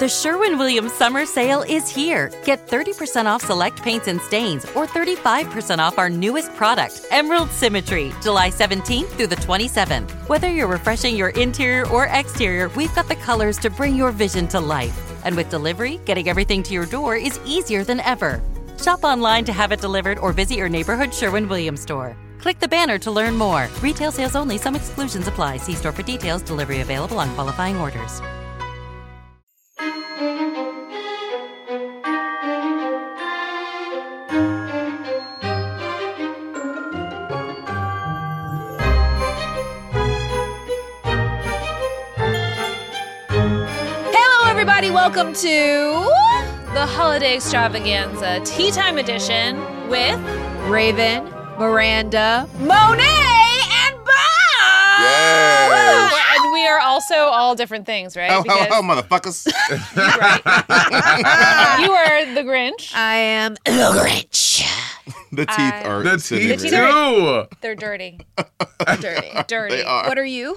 The Sherwin-Williams Summer Sale is here. Get 30% off select paints and stains or 35% off our newest product, Emerald Symmetry, July 17th through the 27th. Whether you're refreshing your interior or exterior, we've got the colors to bring your vision to life. And with delivery, getting everything to your door is easier than ever. Shop online to have it delivered or visit your neighborhood Sherwin-Williams store. Click the banner to learn more. Retail sales only. Some exclusions apply. See store for details. Delivery available on qualifying orders. Hello, everybody. Welcome to the Holiday Extravaganza Tea Time Edition with Raven, Miranda, Monet, and Bob! Yes. And we are also all different things, right? Oh, motherfuckers. You are the Grinch. I am the Grinch. The teeth are The sitting teeth there. too. They're dirty. They are. What are you?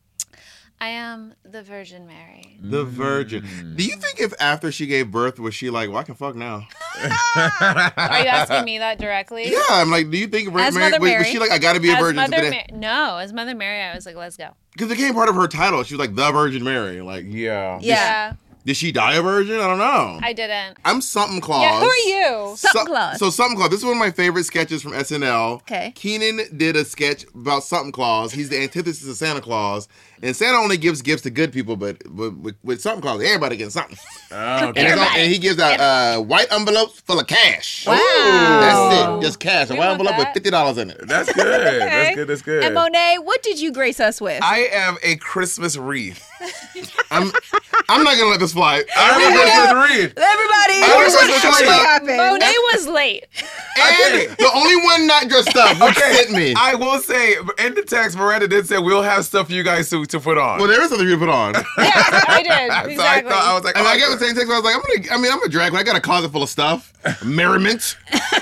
I am the Virgin Mary. The Virgin. Do you think if after she gave birth, was she like, well, I can fuck now? Are you asking me that directly? Yeah, I'm like, do you think As Mother was Mary? she like, I gotta be a As virgin Mother today? No, as Mother Mary, I was like, let's go. Because it became part of her title. She was like, the Virgin Mary. Like, Yeah. Yeah. did she die a virgin? I don't know. I didn't. I'm Something Claus. Yeah, who are you? Something Claus. So Something Claus. This is one of my favorite sketches from SNL. Okay. Keenan did a sketch about Something Claus. He's the antithesis of Santa Claus. And Santa only gives gifts to good people, but with Something Claus, everybody gets something. Oh, okay. And he gives out white envelopes full of cash. Wow. That's it. Just cash. A We white want envelope that. with $50 in it. That's good. That's good. That's good. And Monet, what did you grace us with? I am a Christmas wreath. I'm not gonna let this fly. I'm a Christmas wreath. Everybody, I was what supposed to actually say- happened? Monet was late. And the only one not dressed up, which sent me. I will say, in the text, Miranda did say we'll have stuff for you guys to put on. Well, there is something you put on. Yes, I did. So Exactly. I was like, I mean, I got the same text. I was like, I'm a drag queen. I got a closet full of stuff, merriment.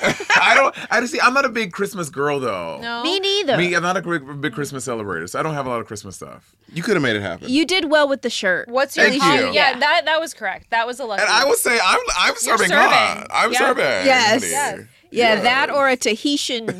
I'm not a big Christmas girl though. No. Me neither. I'm not a big Christmas celebrator, so I don't have a lot of Christmas stuff. You could have made it happen. You did well with the shirt. What's your Thank holiday? you. Yeah, that was correct. That was a lucky. And I will say, I'm serving God. I'm Yeah. serving. Yes. honey. Yes. Yeah, that or a Tahitian.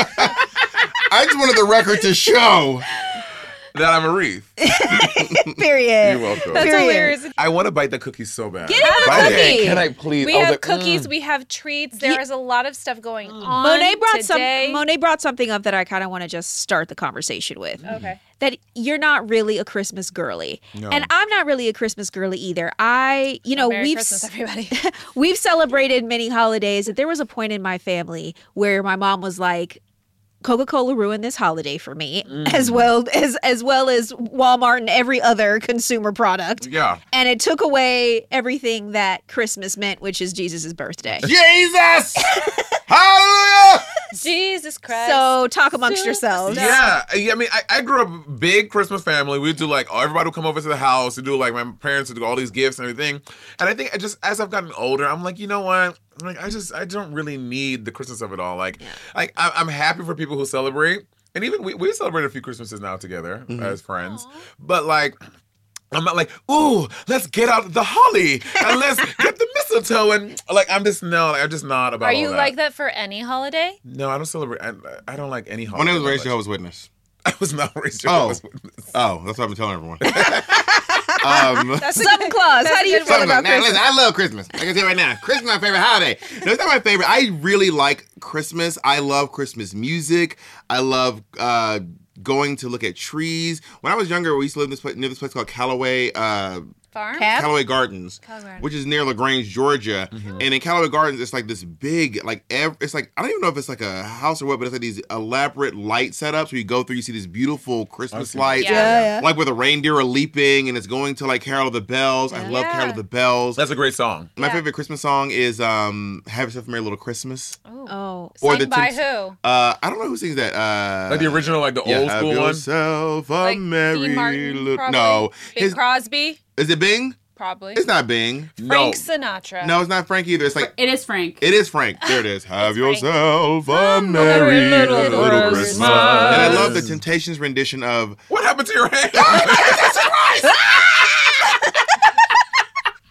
I just wanted the record to show. That I'm a wreath. Period. You're welcome. That's Period. hilarious. I want to bite the cookie so bad. Get him a Bite it. cookie. Can I please? We I was have like, cookies. We have treats. There is a lot of stuff going on. Monet brought something up that I kind of want to just start the conversation with. Okay. That you're not really a Christmas girly. No. And I'm not really a Christmas girly either. Merry we've Christmas, everybody. we've celebrated many holidays. There was a point in my family where my mom was like, Coca-Cola ruined this holiday for me, as well as Walmart and every other consumer product. Yeah. And it took away everything that Christmas meant, which is Jesus' birthday. Jesus! Hallelujah! Jesus Christ. So talk amongst yourselves. Yeah, I mean, I grew up big Christmas family. We do like everybody would come over to the house. We do like my parents would do all these gifts and everything. And I think as I've gotten older, I'm like, you know what? Like I don't really need the Christmas of it all. Like I'm happy for people who celebrate, and even we celebrated a few Christmases now together as friends. But like. I'm not like, ooh, let's get out the holly and let's get the mistletoe and like I'm just not about Are all you that. like that for any holiday? No, I don't celebrate. I don't like any When holiday. I was raised much. Jehovah's Witness. I was not raised Oh. Jehovah's Witness. Oh, that's what I've been telling everyone. Something Claus. How do you feel Something about like, now, Christmas? listen, I love Christmas. I can say right now, Christmas is my favorite holiday. No, it's not my favorite. I really like Christmas. I love Christmas music. I love going to look at trees. When I was younger, we used to live near this place called Callaway Farm? Callaway Gardens, Callaway. which is near LaGrange, Georgia. And in Callaway Gardens, it's like this big, it's like, I don't even know if it's like a house or what, but it's like these elaborate light setups where you go through, you see these beautiful Christmas lights. Yeah. Like where the reindeer are leaping and it's going to like Carol of the Bells. I love Carol of the Bells. That's a great song. My favorite Christmas song is Have Yourself a Merry Little Christmas. Oh, Or Sung by who? I don't know who sings that. Like the original, like the old Have school one. yourself a Like merry Dean Martin, little. probably? No, Bing Crosby? is it Bing? Probably. It's not Bing. Frank Sinatra. No, it's not Frank either. It's like It is Frank. it is Frank. There it is. Have Frank. yourself a merry little little Christmas. Christmas. And I love the Temptations rendition of What happened to your hand?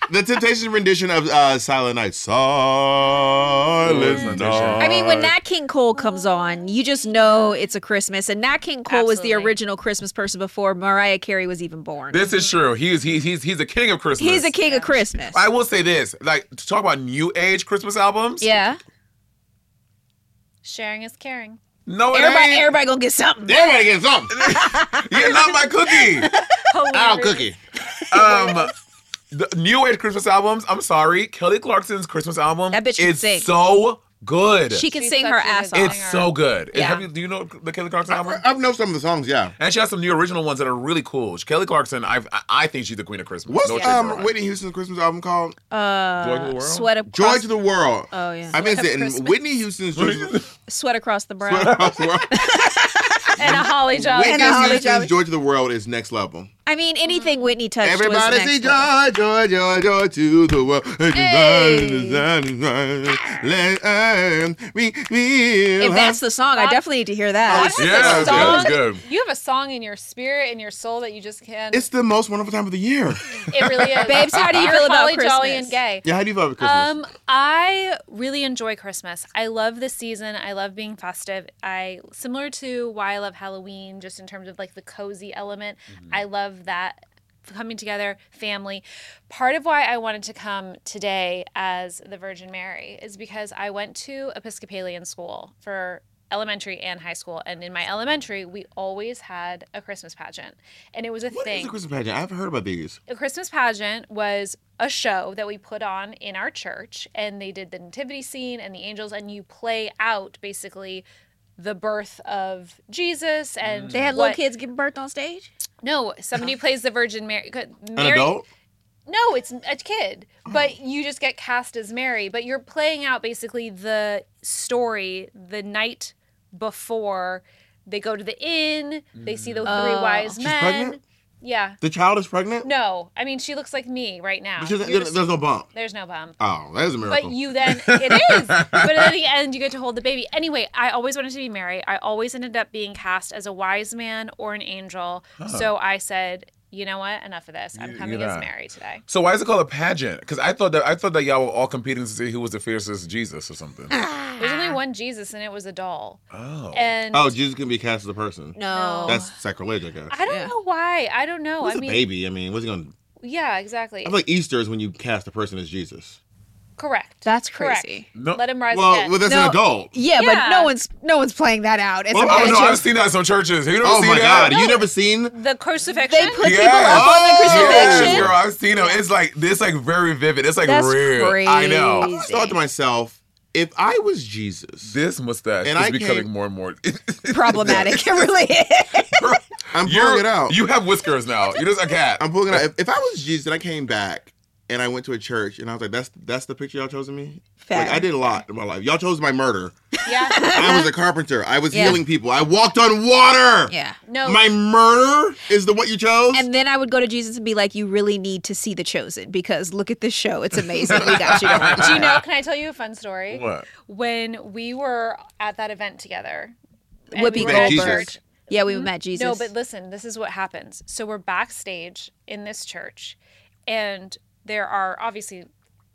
The Temptations rendition of Silent Night. Silent Night. I mean, when Nat King Cole comes on, you just know it's a Christmas. And Nat King Cole was the Absolutely. original Christmas person before Mariah Carey was even born. This is true. He's a king of Christmas. He's a king of Christmas. I will say this, like, to talk about new age Christmas albums. Yeah. Sharing is caring. No, it ain't. Everybody gonna get something. Everybody get something. You're not my cookie. Ow, cookie. The new age Christmas albums. I'm sorry, Kelly Clarkson's Christmas album. That bitch can is sing. so good. She can She's sing such her a good ass off. singer. It's so good. Yeah. Do you know the Kelly Clarkson album? I know some of the songs, yeah. And she has some new original ones that are really cool. Kelly Clarkson, I think she's the queen of Christmas. What's No shade to her. Whitney Houston's Christmas album called? Joy to the World? Sweat across, Joy to the World. Oh, yeah. I mean, Sweat of and Christmas. Whitney Houston's Joy to the Sweat across the brow. Across the World. And a holly job. Whitney Holly Houston's Jolly. Joy to the World is next level. I mean, anything Whitney touched Everybody was say next level. joy, joy, joy, joy to the world. If that's the song, I definitely need to hear that. You Yeah, have a yeah, song- that's good. You have a song in your spirit, in your soul that you just can't. It's the most wonderful time of the year. It really is. Babes, how do you You're feel about holly Christmas? jolly and gay. Yeah, how do you feel about Christmas? I really enjoy Christmas. I love this season. I love being festive. Similar to why I love Halloween, just in terms of like the cozy element. I love that coming together, family. Part of why I wanted to come today as the Virgin Mary is because I went to Episcopalian school for elementary and high school, and in my elementary we always had a Christmas pageant, and it was a What thing. is a Christmas pageant? I haven't heard about these. A Christmas pageant was a show that we put on in our church, and they did the nativity scene and the angels, and you play out basically the birth of Jesus and They had little kids giving birth on stage? No, somebody plays the Virgin Mary. An adult? No, it's a kid, but you just get cast as Mary. But you're playing out basically the story the night before they go to the inn. They see the three wise men. pregnant? Yeah. The child is pregnant? No, I mean she looks like me right now. There's no bump. There's no bump. Oh, that is a miracle. But you then, it is. But at the end, you get to hold the baby. Anyway, I always wanted to be Mary. I always ended up being cast as a wise man or an angel. So I said, you know what? Enough of this. I'm coming you're as not. Mary today. So why is it called a pageant? Because I thought that y'all were all competing to see who was the fiercest Jesus or something. There's only one Jesus, and it was a doll. Oh. And Oh, Jesus can be cast as a person. No. That's sacrilege, I guess. I don't know why. I don't know. What's I a mean, baby? I mean, what's he going to... yeah, exactly. I feel like Easter is when you cast a person as Jesus. Correct. That's Correct. crazy. No. Let him rise Well, again. that's No. an adult. Yeah, Yeah. but no one's playing that out. As a Oh no, pageant. I've seen that in some churches. You never Oh seen my that? God. You never seen... The crucifixion. They put Yeah. people up on the crucifixion. Yes, girl, I've seen them. It's like very vivid. It's like That's real. crazy. I know. I just thought to myself, if I was Jesus, This mustache And is I becoming came- more and more. Problematic. It really is. I'm pulling it out. You have whiskers now. You're just a cat. I'm pulling it out. If I was Jesus and I came back and I went to a church and I was like, that's the picture y'all chose of me? Like, Fair. I did a lot in my life. Y'all chose my murder. Yeah. I was a carpenter. I was Yeah. healing people. I walked on water. Yeah. No. My murder is the what you chose? And then I would go to Jesus and be like, you really need to see The Chosen because look at this show. It's amazing. We got you. Don't worry Do about you it. know? Can I tell you a fun story? What? When we were at that event together, and Whoopi we were Met at Jesus. church. Yeah, we met Jesus. No, but listen, this is what happens. So we're backstage in this church, and there are obviously,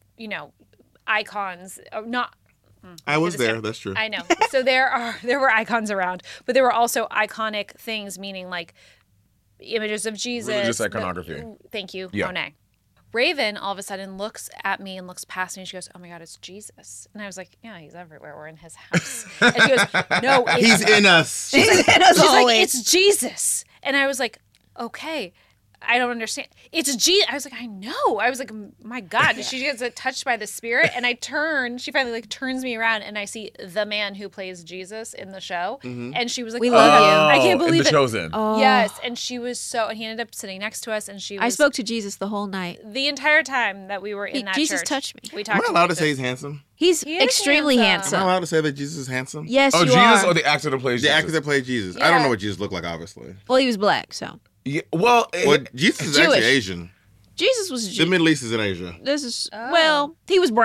icons. Not. I was this there. guy. That's true. I know. So there were icons around, but there were also iconic things, meaning like images of Jesus. Religious iconography. Thank you, Yeah. Monet. Raven all of a sudden looks at me and looks past me and she goes, "Oh my God, it's Jesus!" And I was like, "Yeah, he's everywhere. We're in his house." And she goes, "No, it's He's in us. She's She's like, always. "It's Jesus." And I was like, "Okay, I don't understand. It's Jesus." I was like, "I know." I was like, "My God." She gets touched by the Spirit. And I turn, she finally turns me around and I see the man who plays Jesus in the show. And she was like, We "Oh, love you." I can't in believe The it. Chosen. Oh. Yes. And she was and he ended up sitting next to us and she was. I spoke to Jesus the whole night. the entire time that we were in that Jesus church. touched me. We Am talked I allowed to say Jesus. he's handsome? He's He is extremely Am handsome. I handsome. allowed to say that Jesus is handsome? Yes, Oh, you Jesus are. or the actor that plays The Jesus? actor that played Jesus. I don't Yeah. know what Jesus looked like, obviously. Well, he was black, so Yeah, well, Well, Jesus is Jewish. actually Asian. Jesus was The Jew. Middle East is in Asia. Well, he was brown.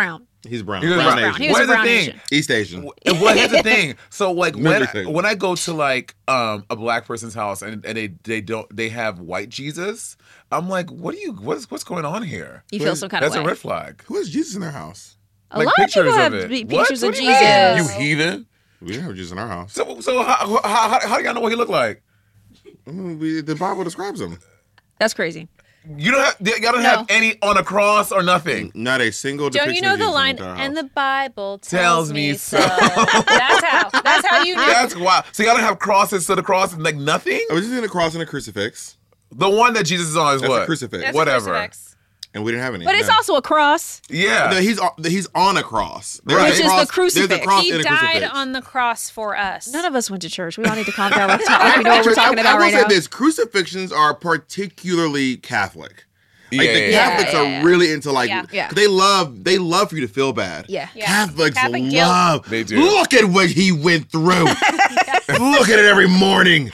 He's brown. He was Brown brown. Asian. He was a Where's the brown thing? Asian. East Asian. Well, here's the thing. So like Interesting. when I go to like a black person's house and they have white Jesus, I'm like, what's going on here? You feel some kind of That's way. a red flag. Who has Jesus in their house? A Like lot of pictures people have of it. pictures What of do you mean? Jesus. You heathen. We didn't have Jesus in our house. So how do y'all know what he looked like? The Bible describes him. That's crazy. You don't have y'all don't have any on a cross or nothing. Not a single Don't depiction you know of the Jesus line? in our And house. the Bible Tells tells me me so. so. That's how you know. That's wild. So y'all don't have crosses, so the cross is like nothing? I was just in a cross and a crucifix. The one that Jesus is on is That's what? a crucifix. That's a Whatever. crucifix. And we didn't have any. But it's no. also a cross. Yeah. No, he's on a cross. There's Right. a Which is the cross- There's a crucifix. cross He and a died crucifix. on the cross for us. None of us went to church. We all need to calm down. Let's talk like we know what we're talking I about will right say now. this: crucifixions are particularly Catholic. Like the Yeah. Catholics Yeah. are really into like Yeah. they love for you to feel bad. Yeah. Yeah. Catholics Catholic guilt. love. They do. Look at what he went through. Look at it every morning.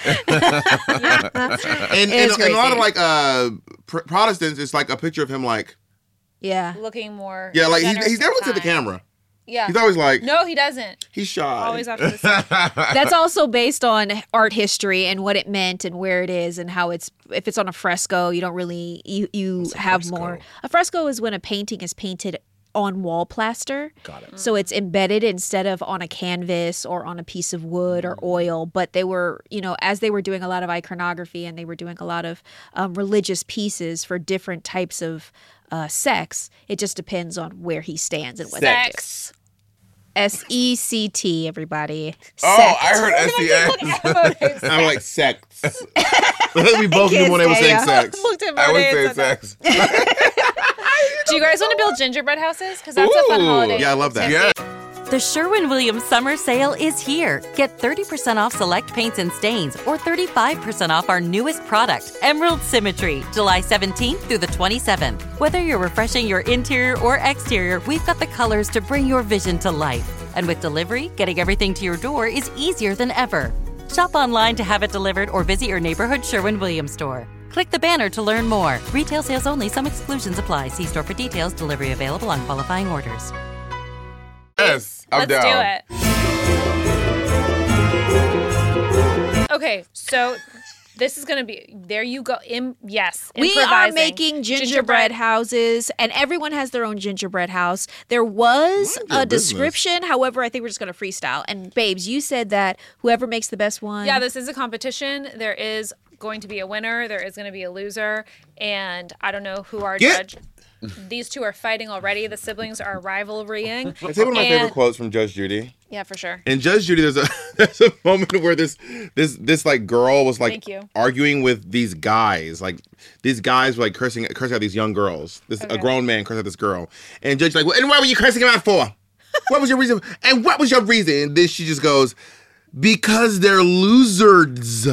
and It's a lot of crazy. like Protestants, it's like a picture of him like Yeah. Looking more. yeah, like generous he's never with looked at the time. camera. Yeah. He's always like No, he doesn't. he's shy. Always off to the side. That's also based on art history and what it meant and where it is and how it's if it's on a fresco, you don't really you have fresco? more. A fresco is when a painting is painted on wall plaster. Got it. So it's embedded instead of on a canvas or on a piece of wood or oil. But they were, as they were doing a lot of iconography and they were doing a lot of religious pieces for different types of sects, it just depends on where he stands and what Sex. SECT, everybody. Oh, Sect. I heard SEX. I'm like sex. We both knew when they were saying sex. Looked at I would Monet say and said that. sex. Do you guys want to build gingerbread houses? Because that's a fun Ooh. holiday. Yeah, I love that. Yeah. The Sherwin-Williams summer sale is here. Get 30% off select paints and stains or 35% off our newest product, Emerald Symmetry, July 17th through the 27th. Whether you're refreshing your interior or exterior, we've got the colors to bring your vision to life. And with delivery, getting everything to your door is easier than ever. Shop online to have it delivered or visit your neighborhood Sherwin-Williams store. Click the banner to learn more. Retail sales only. Some exclusions apply. See store for details. Delivery available on qualifying orders. Yes. I'm Let's down. do it. Okay, so this is gonna be there. You go. Yes, We are improvising. making gingerbread houses, and everyone has their own gingerbread house. There was Mind your a business. description. However, I think we're just going to freestyle. And, babes, you said that whoever makes the best one. Yeah, this is a competition. There is going to be a winner. There is going to be a loser, and I don't know who our Get- judge. These two are fighting already. The siblings are rivalrying. I'll tell you one of my favorite quotes from Judge Judy. Yeah, for sure. In Judge Judy, there's a moment where this like girl was like Thank you. arguing with these guys. Like these guys were like cursing out these young girls. A grown man cursed out this girl, and Judge like, well, and what were you cursing him out for? What was your reason? And what was your reason? And then she just goes, because they're losers.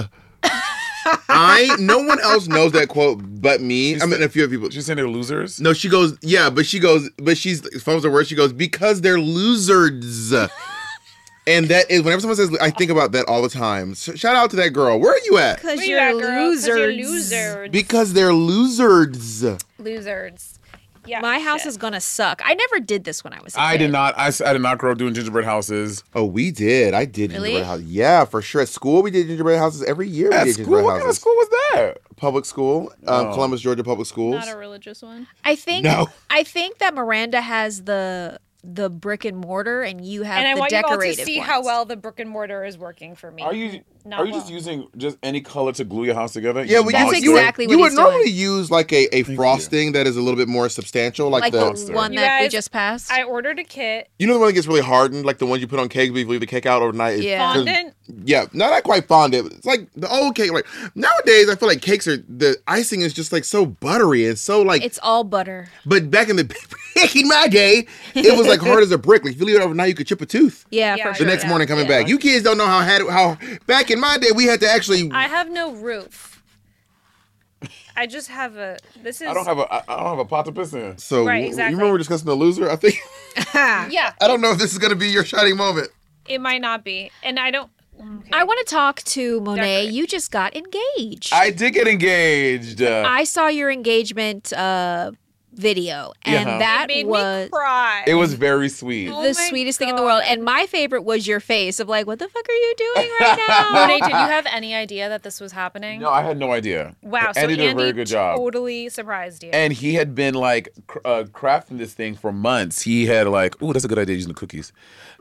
No one else knows that quote but me. I mean, a few people. She's saying they're losers? No, she goes, yeah, but she's phones her words. She goes, because they're losers. And that is, whenever someone says, I think about that all the time. So shout out to that girl. Where are you at? Because Where you you're at, girl? 'Cause you're losers. losers. Because they're losers. Losers. Yeah. My house shit. is going to suck. I never did this when I was a I kid. did not. I did not grow up doing gingerbread houses. Oh, we did. I did Really? gingerbread houses. Yeah, for sure. At school, we did gingerbread houses every year. We At did school? gingerbread What kind of houses. school was that? Public school, Columbus, Georgia Public Schools. Not a religious one. I think No. I think that Miranda has the brick and mortar and you have And I the want you all to decorative see ones. how well the brick and mortar is working for me. Are you Not are you just well. using just any color to glue your house together? Yeah, well, That's you would- exactly what you would he's doing. normally use like a frosting that is a little bit more substantial, like like the the one You that we guys, just passed. I ordered a kit. you know the one that gets really hardened, like the ones you put on cakes, but you leave the cake out overnight. Yeah. 'Cause- Fondant? Yeah, not quite fondant. It's like the old cake. Like nowadays, I feel like cakes are the icing is just like so buttery and so like. It's all butter. But back in my day, it was like hard as a brick. Like if you leave it overnight, you could chip a tooth. Yeah, Yeah, for the sure. The next Yeah. morning coming Yeah. back. You kids don't know how back in my day we had to actually. I have no roof. I just have a. This is. I don't have a pot to piss in. So Right, you exactly. remember we were discussing the loser? I think Yeah, I don't know if this is gonna be your shining moment. it might not be, and I don't. Okay. I want to talk to Monet. Decorate. You just got engaged. I did get engaged. I saw your engagement video, and Uh-huh. that It made was me cry. It was very sweet. Oh the my sweetest thing in the world. God. And my favorite was your face of like, what the fuck are you doing right now? Monet, did you have any idea that this was happening? No, I had no idea. Wow, so Andy did a very Andy good job. totally surprised you. And he had been like crafting this thing for months. He had like, ooh, that's a good idea using the cookies.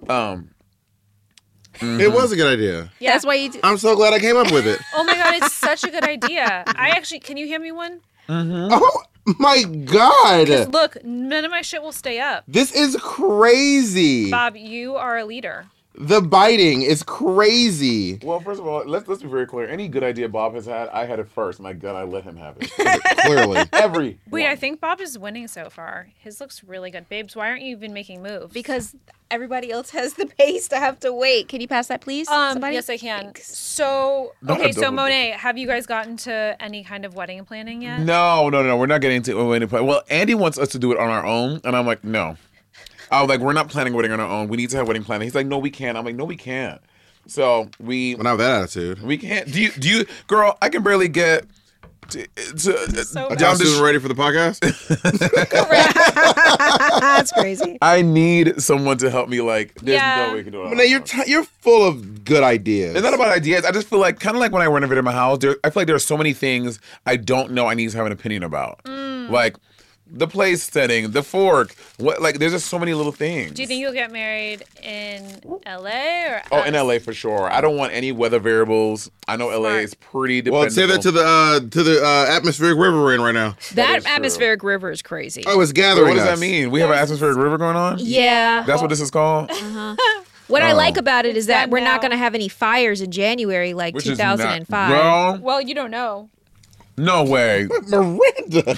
It was a good idea. Yeah. That's why you. I'm so glad I came up with it. Oh my God, it's such a good idea. I actually, can you hand me one? Oh my God. Look, none of my shit will stay up. This is crazy. Bob, you are a leader. The biting is crazy. Well, first of all, let's be very clear. Any good idea Bob has had, I had it first. My God, I let him have it. Clearly. Every Wait, one. I think Bob is winning so far. His looks really good. Babes, why aren't you even making moves? Because everybody else has the pace to have to wait. Can you pass that, please? Somebody? Yes, I can. Thanks. So, Not okay, a so double Monet, have you guys gotten to any kind of wedding planning yet? No, we're not getting into it. Well, Andy wants us to do it on our own, and I'm like, no. I was like, we're not planning a wedding on our own. We need to have wedding planning. He's like, no, we can't. I'm like, no, we can't. So we When I have that attitude. we can't. Do you, girl? I can barely get So Y'all bad. student ready for the podcast? That's crazy. I need someone to help me. Like, there's Yeah. no way we can do it. on Monet, our you're own. you're full of good ideas. It's not about ideas. I just feel like, kind of like when I renovated my house, I feel like there are so many things I don't know I need to have an opinion about. Like the place setting, the fork. Like, there's just so many little things. Do you think you'll get married in LA or Oh, in LA for sure. I don't want any weather variables. I know LA Smart. is pretty Well, dependable. say that to the atmospheric river we're in right now. That is true. atmospheric river is crazy. Oh, it's So gathering what does us. that mean? We have an atmospheric river going on? Yeah. That's what this is called? What I Oh. like about it is that done we're not now. going to have any fires in January like Which is not- 2005. Girl, Well, you don't know. no way. Miranda.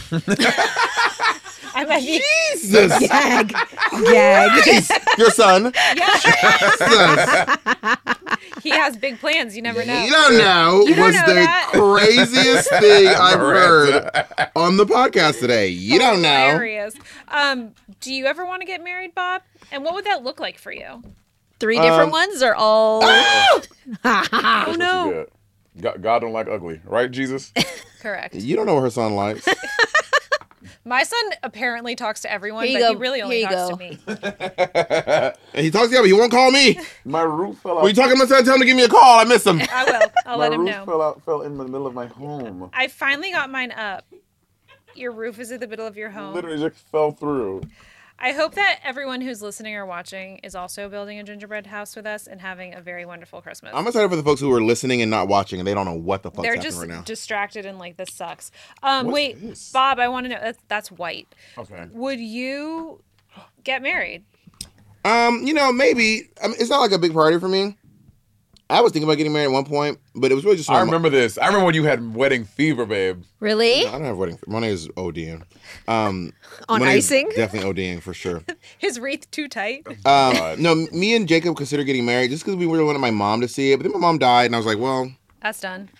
I mean, Jesus. Gag. Gag. Your son. yeah, he has big plans. You never know. You don't know You don't was know the that. craziest thing I've heard Miranda. on the podcast today. You don't know. Hilarious. Do you ever want to get married, Bob? And what would that look like for you? 3 different ones are all. Oh no. God don't like ugly, right, Jesus? Correct. You don't know what her son likes. My son apparently talks to everyone, Here but you he go. really only Here you talks go. to me. And he talks to you, but he won't call me. My roof fell out. When you talking to my son, tell him to give me a call. I miss him. I will. I'll My let him roof know. fell in the middle of my home. I finally got mine up. Your roof is in the middle of your home. Literally just fell through. I hope that everyone who's listening or watching is also building a gingerbread house with us and having a very wonderful Christmas. I'm excited for the folks who are listening and not watching, and they don't know what the fuck's They're happening just right now. distracted and like, this sucks. What's Wait, this? Bob, I want to know. That's white. Okay. Would you get married? Maybe. I mean, it's not like a big priority for me. I was thinking about getting married at one point, but it was really just. I remember this. I remember when you had wedding fever, babe. Really? I don't have wedding. My name is ODing. On Monet's icing? Definitely ODing for sure. His wreath too tight? No, me and Jacob considered getting married just because we really wanted my mom to see it. But then my mom died, and I was like, well, That's done.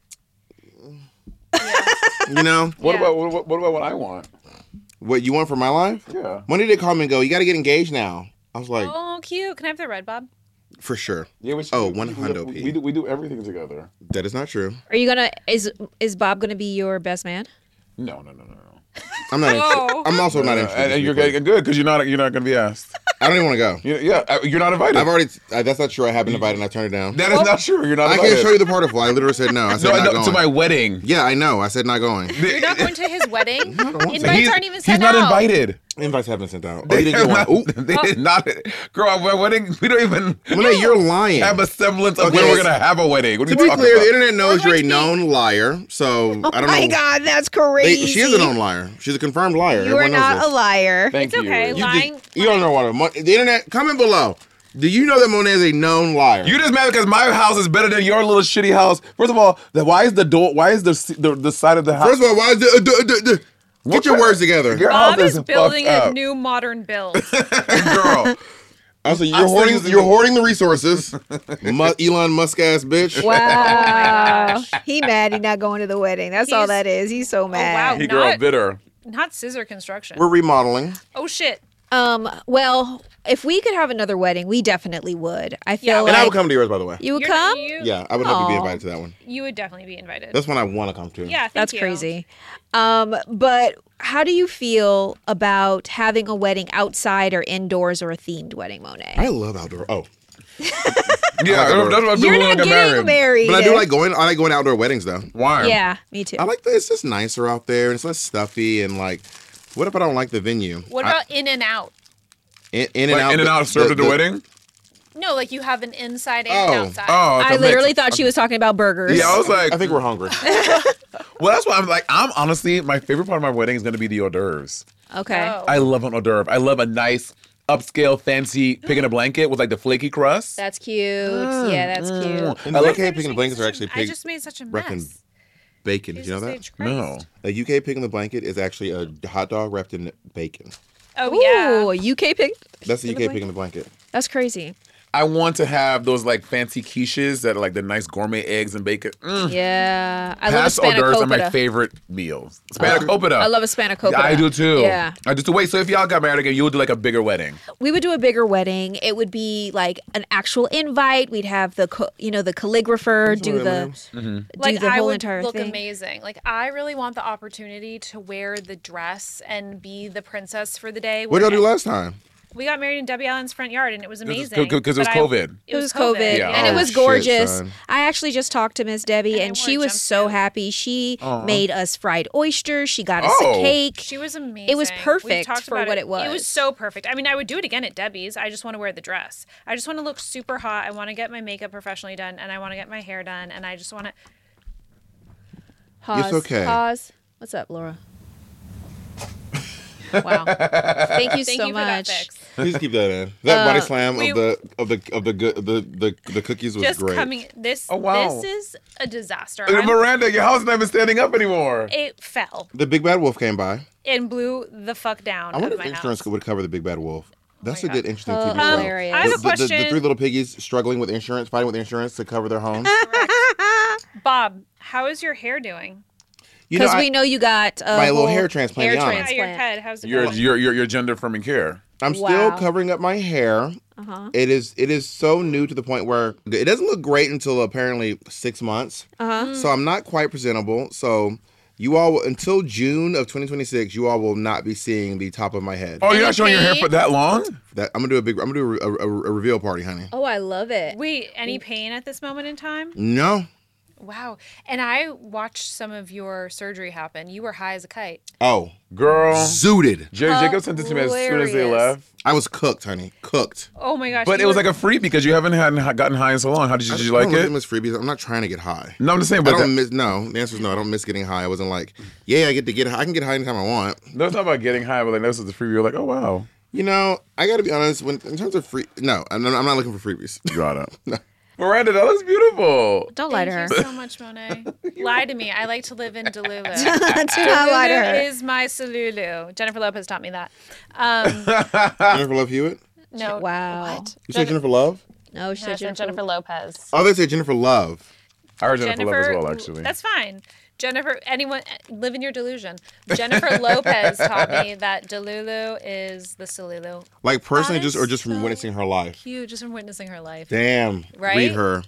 you know, What Yeah. about what I want? what you want for my life? Yeah. When did they call me and go, you got to get engaged now? I was like, Oh, cute. Can I have the red, Bob? for sure. Yeah, we should, Oh, we- one we- hundo we, P. we do we do everything together. That is not true. Are you gonna? Is Bob gonna be your best man? No. I'm not. Oh. I'm also not interested. And you're good because you're not going to be asked. I don't even want to go. You're not invited. I've already. That's not true. I have been invited and I turned it down. That is not true. You're not I invited. can't show you the particle. I literally said no. I said not going. to my wedding. Yeah, I know. I said not going. You're not going to his wedding? want to. Invites aren't even He's sent not out. invited. Invites have been sent out. Oh, They you didn't get have one. not- Ooh. They did not. Girl, our wedding, we don't even Monet, you're lying. have a semblance of Okay. when we're going to have a wedding. What are To you be talking clear, about? the internet knows We're you're a going to be- known liar. So I don't know. Oh my God, that's crazy. She is a known liar. She's a confirmed liar. You are Everyone knows not this. a liar. Thank It's you. okay. You, Lying. you don't know what the internet. Comment below. Do you know that Monet is a known liar? You just mad because my house is better than your little shitty house. First of all, why is the door? Why is the side of the house? First of all, why is the get your words together? Your Bob house is building fucked a up. new modern build. girl. Also, I'm still using you're the- hoarding the resources. Elon Musk ass bitch. Wow. He mad he not going to the wedding. That's all He's- that is. He's so mad. wow. He girl Not- bitter. Not scissor construction. We're remodeling. Oh, shit. Well, if we could have another wedding, we definitely would. I feel Yeah, like And I would come to yours, by the way. you would You're- come. Yeah, I would hope to be Aw. invited to that one. You would definitely be invited. That's one I want to come to. Yeah, thank That's you. crazy. But how do you feel about having a wedding outside or indoors or a themed wedding, Monet? I love outdoor. Oh, Yeah, like that's what I do You're when I not get getting married. but I do like going. I like going to outdoor weddings though. Why? Yeah, me too. I like that it's just nicer out there and it's less stuffy and like. What if I don't like the venue? What about in and out? In and Like out? in and out served at the wedding? No, like you have an inside and an Oh. outside. Oh, it's I a literally mix. thought she was talking about burgers. Yeah, I was like, I think we're hungry. well, that's why I'm like, I'm honestly, my favorite part of my wedding is going to be the hors d'oeuvres. Okay. Oh. I love an hors d'oeuvre. I love a nice, upscale, fancy pig in a blanket with like the flaky crust. That's cute. Yeah, that's cute. And the UK pig and blankets are actually I pig just made such a wrapped in mess. bacon. Did you know that? Jesus Christ. No. A UK pig in the blanket is actually a hot dog wrapped in bacon. Oh Ooh, yeah. a UK pig. That's the In UK the pig in the blanket. That's crazy. I want to have those like fancy quiches that are like the nice gourmet eggs and bacon. Yeah, I love a Past hors d'oeuvres are my spanakopita. favorite meals. Spanakopita. I love a spanakopita. I do too. Yeah. I do too. Wait, so if y'all got married again, you would do like a bigger wedding. We would do a bigger wedding. It would be like an actual invite. We'd have the the calligrapher do the Like the I whole would entire look thing. amazing. Like I really want the opportunity to wear the dress and be the princess for the day. What did y'all do last time? We got married in Debbie Allen's front yard, and it was amazing. Because it was But COVID. It was COVID, Yeah. and it Oh, was shit, gorgeous. son. I actually just talked to Miss Debbie, And I and wore she a was so jumpsuit. happy. She made us fried oysters. She got us Oh. a cake. She was amazing. It was We've perfect talked for about what it was. It was so perfect. I mean, I would do it again at Debbie's. I just want to wear the dress. I just want to look super hot. I want to get my makeup professionally done, and I want to get my hair done, and I just want to. Pause. It's okay. Pause. What's up, Laura? Wow. Thank you Thank so you for that much. fix. Please keep that in. That body slam we- of the cookies was Just great. coming. This. Oh, wow. This is a disaster. Miranda, your house is not even standing up anymore. It fell The big bad wolf came by. and blew the fuck down I out wonder of if my insurance house. would cover the big bad wolf. That's a my good, God. interesting TV show. hilarious. I have a The question. three little piggies struggling with insurance, fighting with insurance to cover their homes. Bob, how is your hair doing? You know, Because we know you got my little whole hair transplant, hair Yana. Yeah, your transplant. head. How's it Your going? your gender affirming care. I'm still Wow. covering up my hair. Uh-huh. It is so new to the point where it doesn't look great until apparently 6 months. Uh-huh. So I'm not quite presentable. So you all until June of 2026, you all will not be seeing the top of my head. Oh, you're not showing your hair pain? for that long? That I'm gonna do a reveal party, honey. Oh, I love it. Wait, any pain at this moment in time? No. Wow. And I watched some of your surgery happen. You were high as a kite. Oh, Girl. zooted. Jerry Jacob sent it to me as soon as they Hilarious. left. I was cooked, honey. Cooked. Oh my gosh. But you it was were- like a freak because you haven't gotten high in so long. How did you like I don't it? miss freebies. I'm not trying to get high. No, I'm just saying, I but don't miss. No, the answer is no. I don't miss getting high. I wasn't like, yeah, I get to get high. I can get high anytime I want. no, it's not about getting high, but like this is the freebie. You're like, oh wow. You know, I got to be honest. When in terms of free, no, I'm not looking for freebies. Got it. Miranda, that looks beautiful. Don't lie to her. Thank you so much, Monet. Lie to me. I like to live in Delulu. Do not lie to Delulu her. is my Salulu. Jennifer Lopez taught me that. Jennifer Love Hewitt. No. Wow. What? You say Jennifer Love? No, she No, I said said Jennifer Lopez. Oh, they say Jennifer Love. I heard Jennifer Love as well, actually. That's fine. Jennifer, anyone, live in your delusion. Jennifer Lopez taught me that Delulu is the Salulu. Like personally, just or Honest just from so witnessing her life. Cute, just from witnessing her life. Damn. Right? Read her.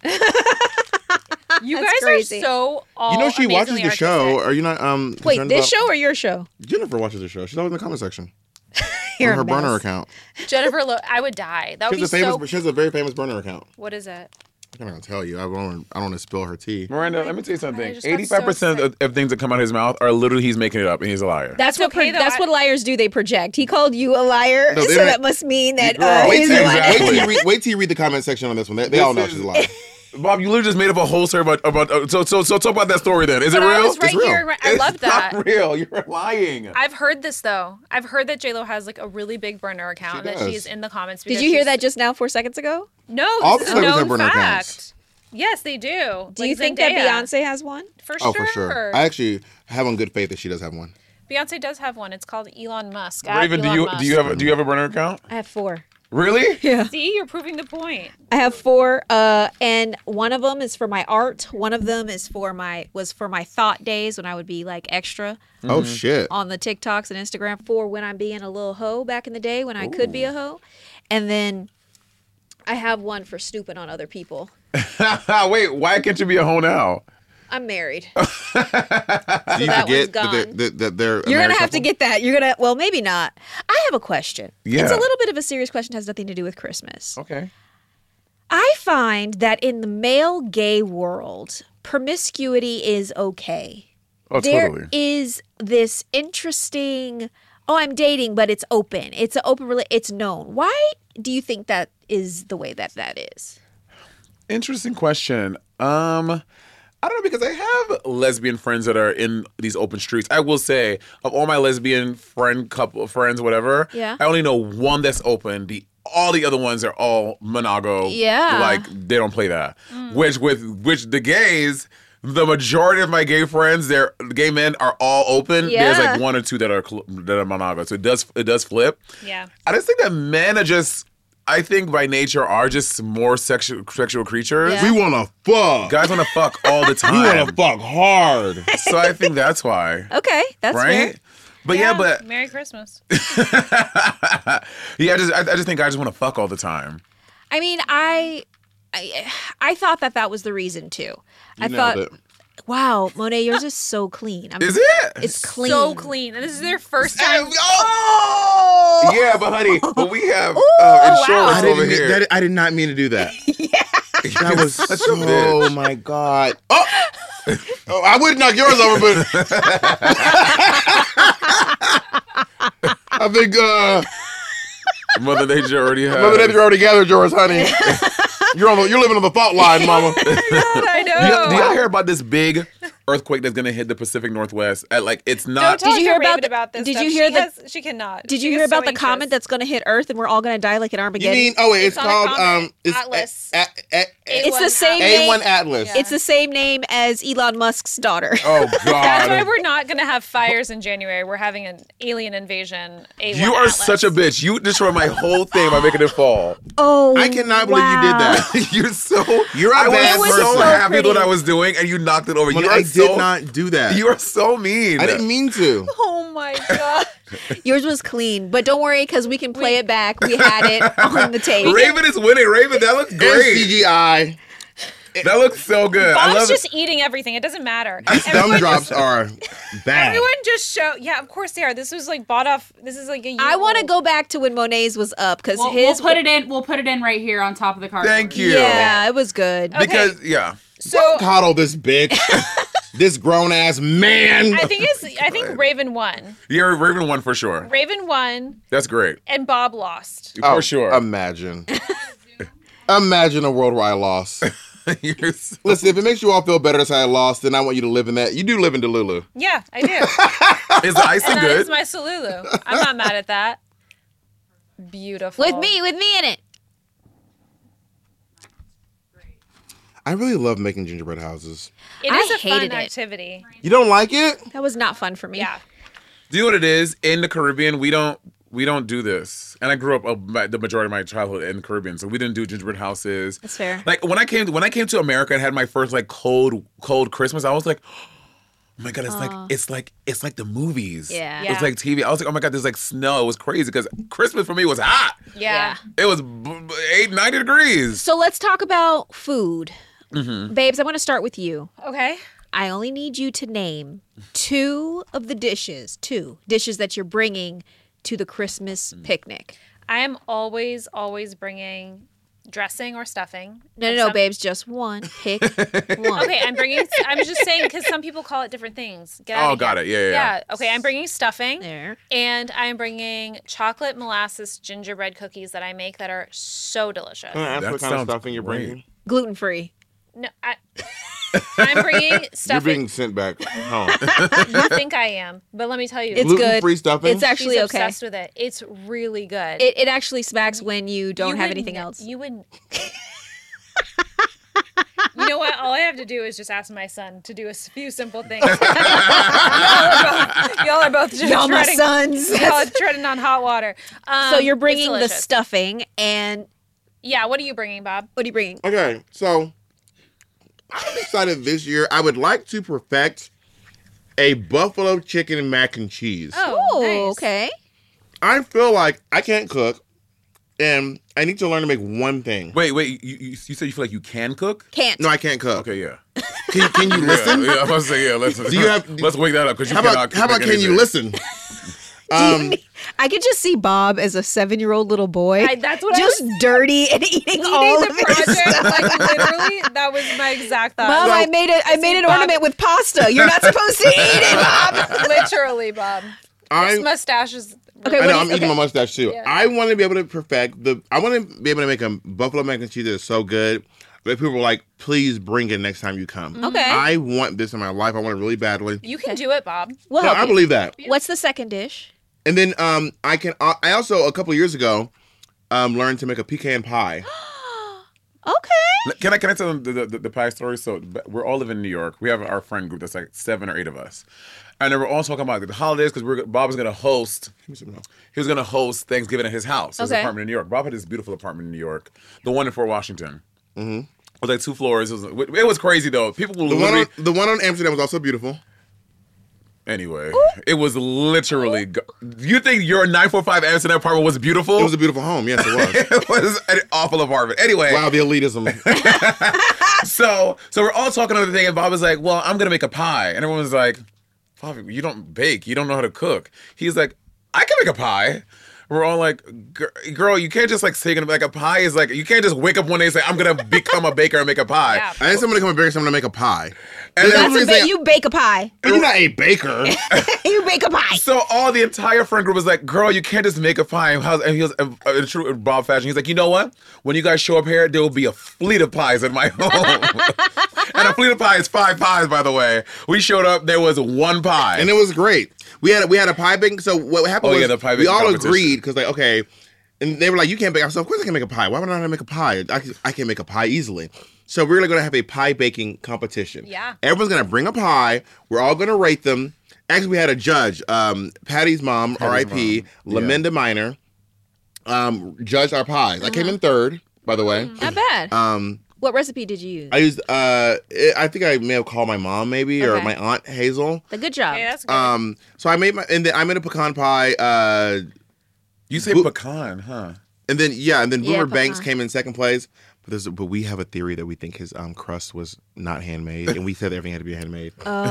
You That's guys crazy. are so all You know she watches amazingly the show. artistic. Are you not Wait, concerned this about- show or your show? Jennifer watches the show. She's always in the comment section. You're On her a burner mess. account. Jennifer, I would die. That would She be has a famous. so. She has a very famous burner account. What is it? I'm not gonna tell you. I don't want to spill her tea. Miranda, let me tell you something. just got so 85% of things that come out of his mouth are literally he's making it up and he's a liar. That's what okay, though. that's what liars do. They project. He called you a liar, No, so they don't- that must mean that Girl, Wait he's till, the one. Exactly. wait till you read the comment section on this one. They all know she's a liar. Bob, you literally just made up a whole story about so talk about that story then. Is it But I real? was right It's real. here. I It's love that. not real. You're lying. I've heard this though. I've heard that JLo has like a really big burner account She that does. she's in the comments. Did because you hear she's- that just now 4 seconds ago? No, All this the is a celebrities have known burner fact. accounts. Yes, they do. Do you think that Beyonce has one? For Oh, sure. for sure. I actually have on good faith that she does have one. Beyonce does have one. It's called Elon Musk. Raven, do you have a burner account? I have 4. Really? Yeah. See, you're proving the point. I have 4, and one of them is for my art. One of them is for my thought days when I would be like extra Oh shit. on the TikToks and Instagram for when I'm being a little hoe back in the day when I could be a hoe. And then I have one for stooping on other people. Wait, why can't you be a hoe now? I'm married. Do you that forget one's gone. that they're a You're married gonna have to couple? get that. Well, maybe not. I have a question. Yeah. It's a little bit of a serious question. Has nothing to do with Christmas. Okay. I find that in the male gay world, promiscuity is okay. Oh, There totally. is this interesting. Oh, I'm dating, but it's open. It's an open. It's known. Why do you think that is the way that is? Interesting question. I don't know, because I have lesbian friends that are in these open streets. I will say, of all my lesbian friends, whatever, Yeah. I only know one that's open. All the other ones are all monogo. Yeah. Like, they don't play that. Which the gays, the majority of my gay friends, their gay men are all open. There's Yeah. like 1 or 2 that are monogo. So it does flip. Yeah. I just think that men are just, I think by nature are just more sexual creatures. Yeah. We wanna fuck. Guys want to fuck all the We time. wanna fuck hard. So I think that's why. Okay, that's Right? fair. But yeah, but Merry Christmas. yeah, I just think I just want to fuck all the time. I mean, I thought that was the reason too. I nailed thought, it. wow, Monet, yours is so clean. Is it? It's clean. So clean. And this is their first time. Oh! Yeah, but honey, but we have I insurance over didn't here. mean, I did not mean to do that. That was Such a so. bitch. Oh my god. Oh, I would knock yours over, but I think Mother Nature already has. Mother Nature already gathered yours, honey. You're living on the fault line, mama. I know. Do y'all hear about this big earthquake that's gonna hit the Pacific Northwest? It's Don't not. talk Did you to hear Raven about about this did stuff. you hear she the- has, she cannot. Did She you is hear so about the anxious. comet that's going to hit Earth and we're all going to die like an You Armageddon? mean? Oh wait, it's It's on a called comet. it's Atlas. It's the A1 same A1 name. Atlas. Yeah. It's the same name as Elon Musk's daughter. Oh That's why God. we're not going to have fires in January. We're having an alien invasion. A1 You are Atlas. such a bitch. You destroyed my whole thing by making it fall. Oh, I cannot believe you did that. You're so. You're a I bad was person. so So happy with what pretty. I was doing, and you knocked it over. When You I are did so. not do that. You are so mean. I didn't mean to. Oh my God. Yours was clean, but don't worry because we can play it back. We had it on the tape. Raven is winning. Raven, that looks And great. CGI. That looks so good. I Bob's love just it. eating everything. It doesn't matter. These thumb drops are bad. Everyone just show. Yeah, of course they are. This was like bought off. This is like a. I want to go back to when Monet's was up because We'll his. put it in. We'll put it in right here on top of the cardboard. Thank you. Yeah, it was good. Okay. Because yeah. So Coddle this bitch. This grown ass man. I think Raven won. Yeah, Raven won for sure. Raven won, That's great. and Bob lost. For sure. Imagine. Imagine a world where I lost. You're so- Listen, if it makes you all feel better to say I lost, then I want you to live in that. You do live in Delulu. Yeah, I do. Is the icing And that good? is my Salulu. I'm not mad at that. Beautiful. with me in it. I really love making gingerbread houses. It I is a hated fun it. activity. You don't like it? That was not fun for me. Yeah. Do you know what it is? In the Caribbean, we don't do this. And I grew up the majority of my childhood in the Caribbean, so we didn't do gingerbread houses. That's fair. Like when I came to America and had my first like cold Christmas, I was like, oh my God, it's like the movies. Yeah. Yeah. It's like TV. I was like, oh my God, there's like snow. It was crazy because Christmas for me was hot. Yeah. It was 90 degrees. So let's talk about food. Mm-hmm. Babes, I want to start with you. Okay. I only need you to name two dishes that you're bringing to the Christmas picnic. I am always bringing dressing or stuffing. No, of no, some- babes, just one. Pick one. Okay, I'm just saying because some people call it different things. Get out Oh, of got here. it. Yeah. Okay, I'm bringing stuffing. There. And I'm bringing chocolate molasses gingerbread cookies that I make that are so delicious. Can I ask That what kind of sounds stuffing you're great. bringing? Gluten free. No, I'm bringing You're stuffing. being sent back home. You think I am, but let me tell you, It's Gluten-free good. stuffing? It's actually she's okay. obsessed with it. It's really good. It actually smacks when you don't You have would anything ne- else. You would You know what? All I have to do is just ask my son to do a few simple things. Y'all are both just Y'all my treading, sons. y'all treading on hot water. So you're It's bringing the delicious. stuffing, and Yeah, what are you bringing, Bob? what are you bringing? Okay, so I'm excited this year. I would like to perfect a buffalo chicken mac and cheese. Oh, nice. okay. I feel like I can't cook, and I need to learn to make one thing. Wait. You said you feel like you can cook? Can't. No, I can't cook. Okay, yeah. Can you listen? Yeah, I was about to say, yeah, let's, let's wake that up because you How cannot about make can you anything. listen? I could just see Bob as a 7-year-old little boy, That's what I just was dirty and eating all the of it. project. Like literally, that was my exact thought. Mom, So- I made an Bob- ornament with pasta. You're not supposed to eat it, Bob. Literally, Bob. This I mustache is. Okay, know what I'm do you, eating okay. my mustache too. Yeah. I want to be able to perfect I want to be able to make a buffalo mac and cheese that is so good that people are like, please bring it next time you come. Okay. I want this in my life. I want it really badly. You can do it, Bob. We'll No, help I you. believe that. What's the second dish? And then I also a couple of years ago learned to make a pecan pie. Okay. Can I tell them the pie story? So we're all living in New York. We have our friend group that's like 7 or 8 of us, and then we're all talking about the holidays because Bob was going to host. He was going to host Thanksgiving at his house, his Okay. apartment in New York. Bob had this beautiful apartment in New York, the one in Fort Washington. Mm-hmm. It was like 2 floors. It was crazy though. People will literally. The one on Amsterdam was also beautiful. Anyway, it was literally. You think your 945 Amsterdam apartment was beautiful? It was a beautiful home. Yes, it was. It was an awful apartment. Anyway, Wow, the elitism. so we're all talking about the thing, and Bob was like, "Well, I'm gonna make a pie," and everyone was like, "Bob, you don't bake. You don't know how to cook." He's like, "I can make a pie." We're all like, "Girl, you can't just like say like a pie is like you can't just wake up one day and say I'm gonna become a baker and make a pie." Yeah. I need someone to come and bake. Someone to make a pie. And then- That's you bake a pie. You're not a baker. You bake a pie. So the entire friend group was like, "Girl, you can't just make a pie." And he was in true Bob fashion. He's like, "You know what? When you guys show up here, there will be a fleet of pies in my home." And a fleet of pies, 5 pies, by the way. We showed up, there was 1 pie. And it was great. We had a pie baking. So what happened was the pie we baking all competition. agreed because like okay, and they were like, you can't bake. I said, of course I can make a pie. Why would I not make a pie? I can make a pie easily. So we're going to have a pie baking competition. Yeah. Everyone's going to bring a pie. We're all going to rate them. Actually, we had a judge, Patty's mom, R.I.P., mom. Laminda Minor, judged our pies. I came in third, by the way. Not bad. What recipe did you use? I used, I think I may have called my mom maybe or Okay. my aunt Hazel. A good job. Okay, that's good. So I made I made a pecan pie. You say pecan, huh? And then Boomer Banks pecan. came in second place. But we have a theory that we think his crust was not handmade, and we said everything had to be handmade.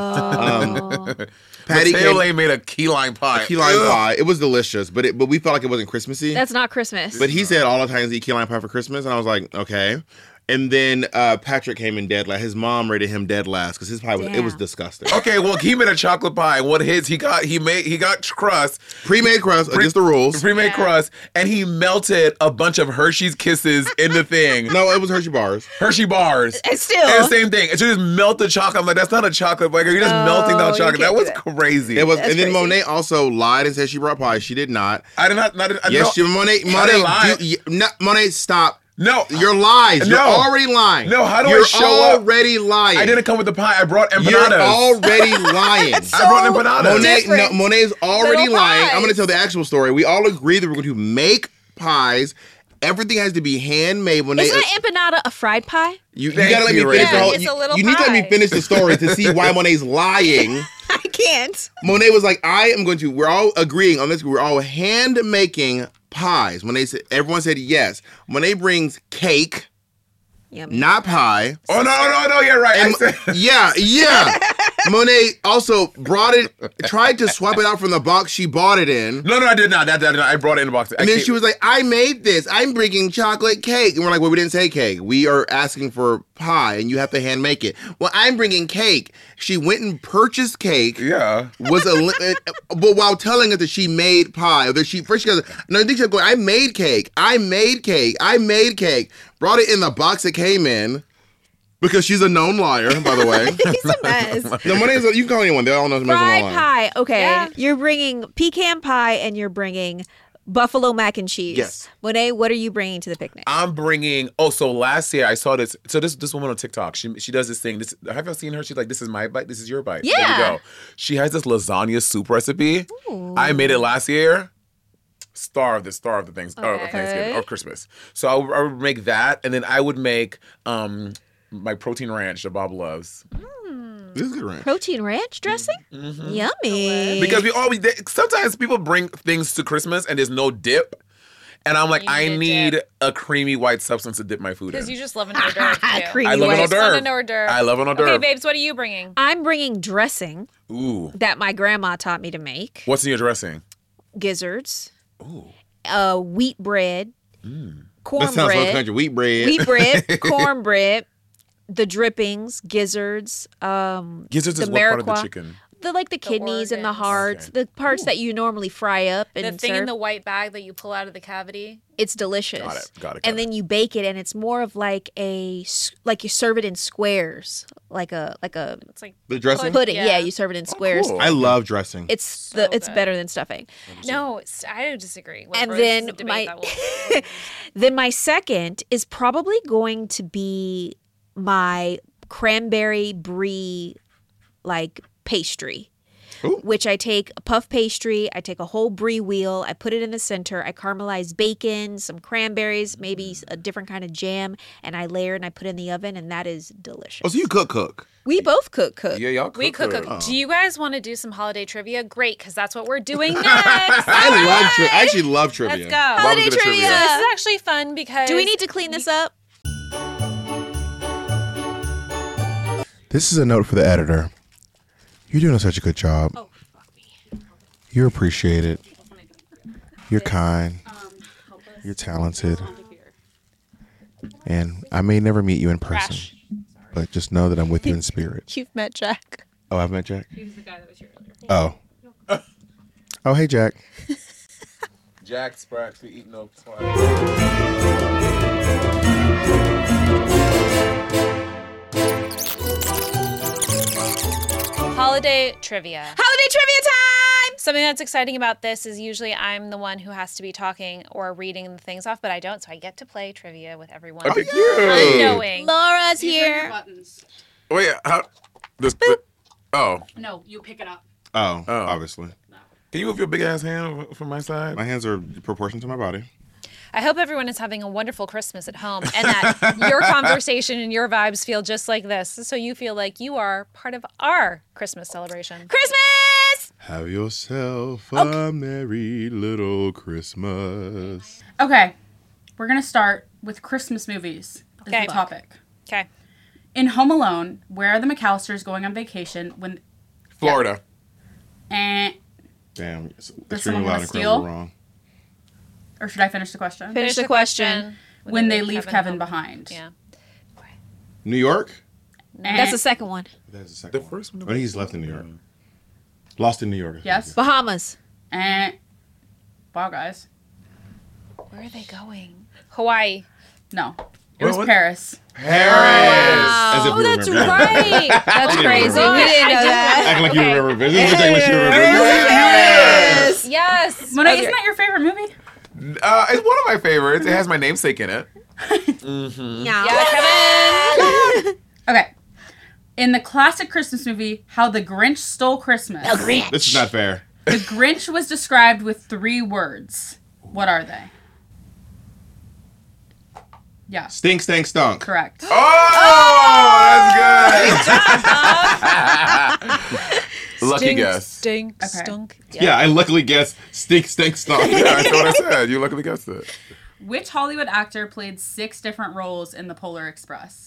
Oh. Patty Mateo came Lane made a key lime pie. key lime Ugh. pie. It was delicious, but we felt like it wasn't Christmassy. That's not Christmas. But he said all the times eat key lime pie for Christmas, and I was like, okay. And then Patrick came in dead last. His mom rated him dead last because his pie was Damn. disgusting. Okay, well, he made a chocolate pie. What he got crust, Pre-made crust against the rules. pre-made crust, and he melted a bunch of Hershey's Kisses in the thing. No, it was Hershey bars. Hershey bars. And still. And the same thing. It's just melt the chocolate. I'm like, that's not a chocolate bar. You're just melting down you chocolate. can't That was do crazy. It was, That's and then crazy. Monet also lied and said she brought pie. She did not. I did not. Yes, no, Monet. I didn't lie. Monet, stop. No, You're lies. You're No. already lying. No, how do I You're show up? already lying. I didn't come with the pie. I brought empanadas. You're already lying. I brought empanadas. Monet's already Little lying. I'm pies. going to tell the actual story. We all agreed that we're going to make pies. Everything has to be handmade. Monet, Isn't an empanada a fried pie? you Thank got to let me you, finish the Rachel. whole. It's a little you need to let me pie. finish the story to see why Monet's lying. I can't. Monet was like, we're all agreeing on this. We're all hand making pies. Everyone said yes. Monet brings cake, Yummy. not pie. Oh no! You're right. I And- said- yeah. Monet also tried to swap it out from the box she bought it in. No, I did not. I brought it in the box. And then she was like, I made this. I'm bringing chocolate cake. And we're like, well, we didn't say cake. We are asking for pie, and you have to hand make it. Well, I'm bringing cake. She went and purchased cake. Yeah. But while telling us that she made pie, or that she goes, no, I think she's going, I made cake. Brought it in the box it came in. Because she's a known liar, by the way. He's a mess. No, Monet's you can call anyone. They all know Monet's a Fried liar. pie. Okay. Yeah. You're bringing pecan pie and you're bringing buffalo mac and cheese. Yes. Monet, what are you bringing to the picnic? I'm bringing. Oh, so last year I saw this. So this woman on TikTok, she does this thing. Have you seen her? She's like, "This is my bite. This is your bite." There Yeah. you go. She has this lasagna soup recipe. I made it last year. Star of the things or Thanksgiving or Christmas. So I would make that, and then I would make my protein ranch that Bob loves. This is good ranch. Protein ranch dressing? Yummy. Because sometimes people bring things to Christmas and there's no dip. And I'm like, You I need a need dip. a creamy white substance to dip my food in. Because you just love an hors d'oeuvre. too. Creamy I love an white. hors d'oeuvre. Love an hors d'oeuvre. I love an hors Okay, d'oeuvre. babes, what are you bringing? I'm bringing dressing Ooh. that my grandma taught me to make. What's in your dressing? Gizzards, Ooh. wheat bread, That sounds so cornbread, country. Wheat bread. wheat bread, cornbread, the drippings, gizzards, Gizzards the is what part of the Mariqua. chicken? the kidneys and the organs. hearts, Okay. the parts that you normally fry up and The thing in serve. the white bag that you pull out of the cavity. It's delicious. Got it. And then you bake it, and it's more of like you serve it in squares, like a It's like The dressing? pudding. Yeah. Yeah, you serve it in squares. cool. I love dressing. It's good. better than stuffing. no, I disagree. And Whatever, this then is a debate my that we'll- then my second is probably going to be my cranberry brie like pastry. Ooh. Which I take a puff pastry, I take a whole brie wheel, I put it in the center, I caramelize bacon, some cranberries, maybe a different kind of jam, and I layer and I put in the oven, and that is delicious. Oh, so you cook. We both cook. Yeah, y'all cook. we cook. good. Do you guys want to do some holiday trivia? Great, because that's what we're doing next. I actually love trivia. Let's go. Holiday Bob's good at trivia. trivia. This is actually fun because Do we need to clean this up? This is a note for the editor. You're doing such a good job. Oh, fuck me. You're appreciated. You're kind. You're talented. And I may never meet you in person, Crash. but just know that I'm with you in spirit. You've met Jack. Oh, I've met Jack. He was the guy that was here earlier. Oh. Oh, hey, Jack. Jack Spratt, we eat no twice. holiday trivia. Holiday trivia time! Something that's exciting about this is usually I'm the one who has to be talking or reading the things off, but I don't, so I get to play trivia with everyone. Look at you. Unknowing. Laura's These are your here. buttons. Oh yeah. Oh. No, you pick it up. Oh, Oh. obviously. Can you move your big ass hand from my side? My hands are proportioned to my body. I hope everyone is having a wonderful Christmas at home and that your conversation and your vibes feel just like this, so you feel like you are part of our Christmas celebration. Christmas! Have yourself a merry little Christmas. Okay, we're gonna start with Christmas movies. Is Okay. the topic. Okay. In Home Alone, where are the McAllisters going on vacation when? Florida. And Damn, it's someone extremely wanna loud and steal? incredibly wrong. or should I finish the question? Finish the question. When they leave Kevin home. behind. Yeah. New York? And That's the second one. That's the second The first one. When he's left in New York. Lost in New York. Yes. Bahamas. And wow, guys, Where are they going? Hawaii. no, it was what? Paris. Paris. As if Oh, we that's remember. right. That's crazy. We didn't know that. Acting like you remember business. Just acting like you remember business. Yes. Mona, isn't that your favorite movie? It's one of my favorites. It has my namesake in it. Yeah, Kevin. Okay. In the classic Christmas movie, How the Grinch Stole Christmas, This is not fair. the Grinch was described with 3 words. What are they? Yeah, Stink, stank, stunk. correct. Oh, that's good. Lucky guess. Stink, Okay. stunk. Yeah, I luckily guessed stink, stink, stunk. Yeah, that's what I said. You luckily guessed it. Which Hollywood actor played 6 different roles in The Polar Express?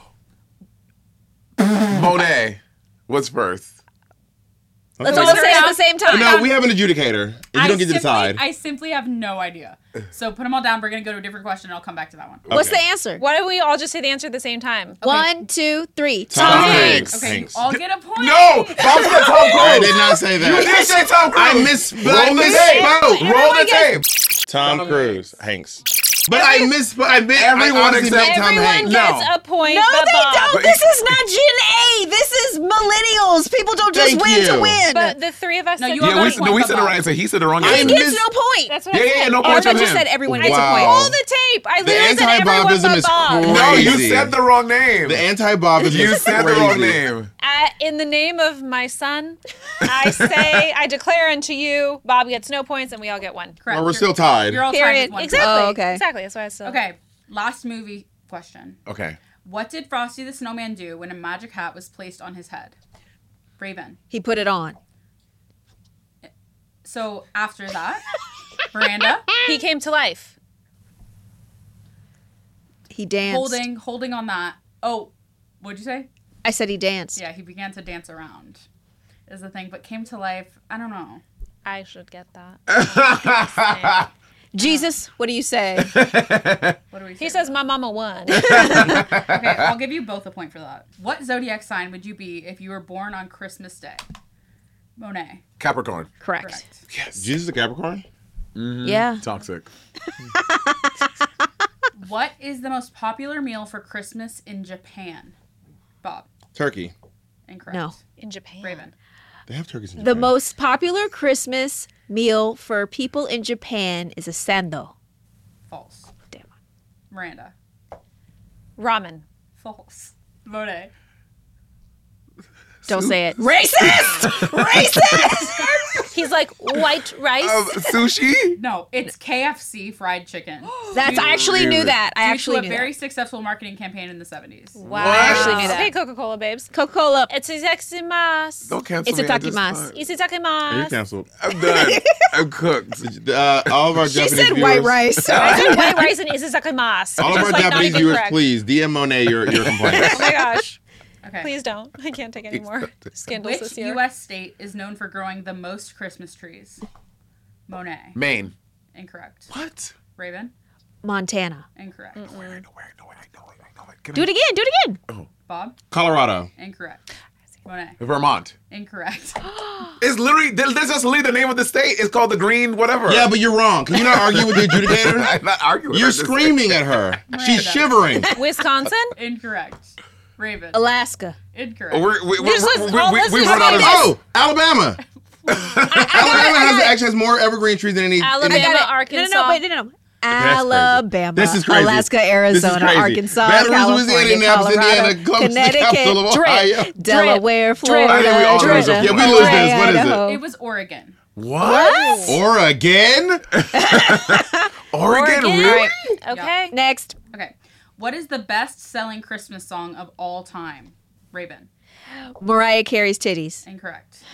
Monet. What's first? Let's all say it at the same time. No, we have an adjudicator. And you don't get to decide. I simply have no idea. So put them all down. We're going to go to a different question and I'll come back to that one. What's the Okay. answer? Why don't we all just say the answer at the same time? 1, 2, 3. Tom Hanks. Okay, Hanks. you all get a point. No! Bob said Tom Cruise. I did not say that. You did say Tom Cruise. I missed. Roll the tape. Roll the tape. Tom Cruise. Hanks. But I admit Everyone I honestly except meant Tom Everyone Hanks. gets No. a point. No, but they Bob. don't. This is not Gen A. This is millennials. People don't just Thank win to you. win. But the three of us. No, said you Bob. all got a we point, said it Bob. right. So he said the wrong I he answer. gets no point. That's what Yeah, I yeah, said. no Oh, I points thought for you him. said everyone gets a Wow. point. Roll the tape. I The literally said everyone anti-Bobism but is Bob. No, you crazy. said the wrong name. The anti-Bob is You said the wrong name. In the name of my son, I declare unto you, Bob gets no points and we all get one. Correct. Well, we're still tied. You're all tied Period. with one. Exactly. Oh, okay. Exactly. That's why I still. Okay, last movie question. Okay. What did Frosty the Snowman do when a magic hat was placed on his head? Raven. He put it on. So after that, Miranda, He came to life. He danced. holding on that. Oh, what'd you say? I said he danced. Yeah, he began to dance around. Is the thing, but came to life. I don't know. I should get that. Jesus, what do you say? What do we say? He says my mama won. Okay, I'll give you both a point for that. What zodiac sign would you be if you were born on Christmas Day? Monet. Capricorn. Correct. Correct. Yes. Jesus a Capricorn? Yeah. Toxic. What is the most popular meal for Christmas in Japan? Bob. Turkey. Incorrect. No. In Japan. Raven. They have turkeys in The Japan. most popular Christmas meal for people in Japan is a sando. False. Damn. Miranda. Ramen. False. Monet. Don't say it. Racist! Racist! He's like white rice. Sushi? No, it's KFC fried chicken. That's I actually knew that. I Due actually to knew a very that. successful marketing campaign in the 70s. Wow. I actually knew that. Okay, Coca-Cola babes. Coca-Cola. It's izakimasu. Don't cancel It's a me. I just takimasu. thought- You're Isitakimasu. canceled. I'm done. I'm cooked. All of our She Japanese said viewers, white rice. I said white rice and isitakimasu. all of Just our like not Japanese even viewers, correct. please DM Monet your complaints. Oh my gosh. Okay. Please don't. I can't take any more scandals Which this year. U.S. state is known for growing the most Christmas trees? Monet. Maine. Incorrect. What? Raven. Montana. Incorrect. I know it. Can Do I- it again. Do it again. Bob. Colorado. Incorrect. Monet. Vermont. Incorrect. It's literally, that's just literally the name of the state. It's called the green whatever. Yeah, but you're wrong. Can you not argue with the adjudicator? I'm not arguing. You're I'm just screaming at her. She's shivering. Wisconsin? Incorrect. Raven. Alaska. Incorrect. saying- Just listen- all this we is run out of. focus. Oh, Alabama. Alabama actually has more evergreen trees than any. Alabama, any- Arkansas. No. Alabama, This is crazy. Alaska, This is Arizona, crazy. Arkansas, Baton Rouge, California, Louisiana, Indianapolis, Colorado, Indiana, Columbus, the Connecticut, capital of Ohio. Delaware, Florida, I think we all know this. Georgia, Yeah, we lose this. What is it? Idaho. It was Oregon. What? Oregon? Oregon? Oregon? Really? Okay. Next, Okay. What is the best-selling Christmas song of all time? Raven. Mariah Carey's titties. Incorrect.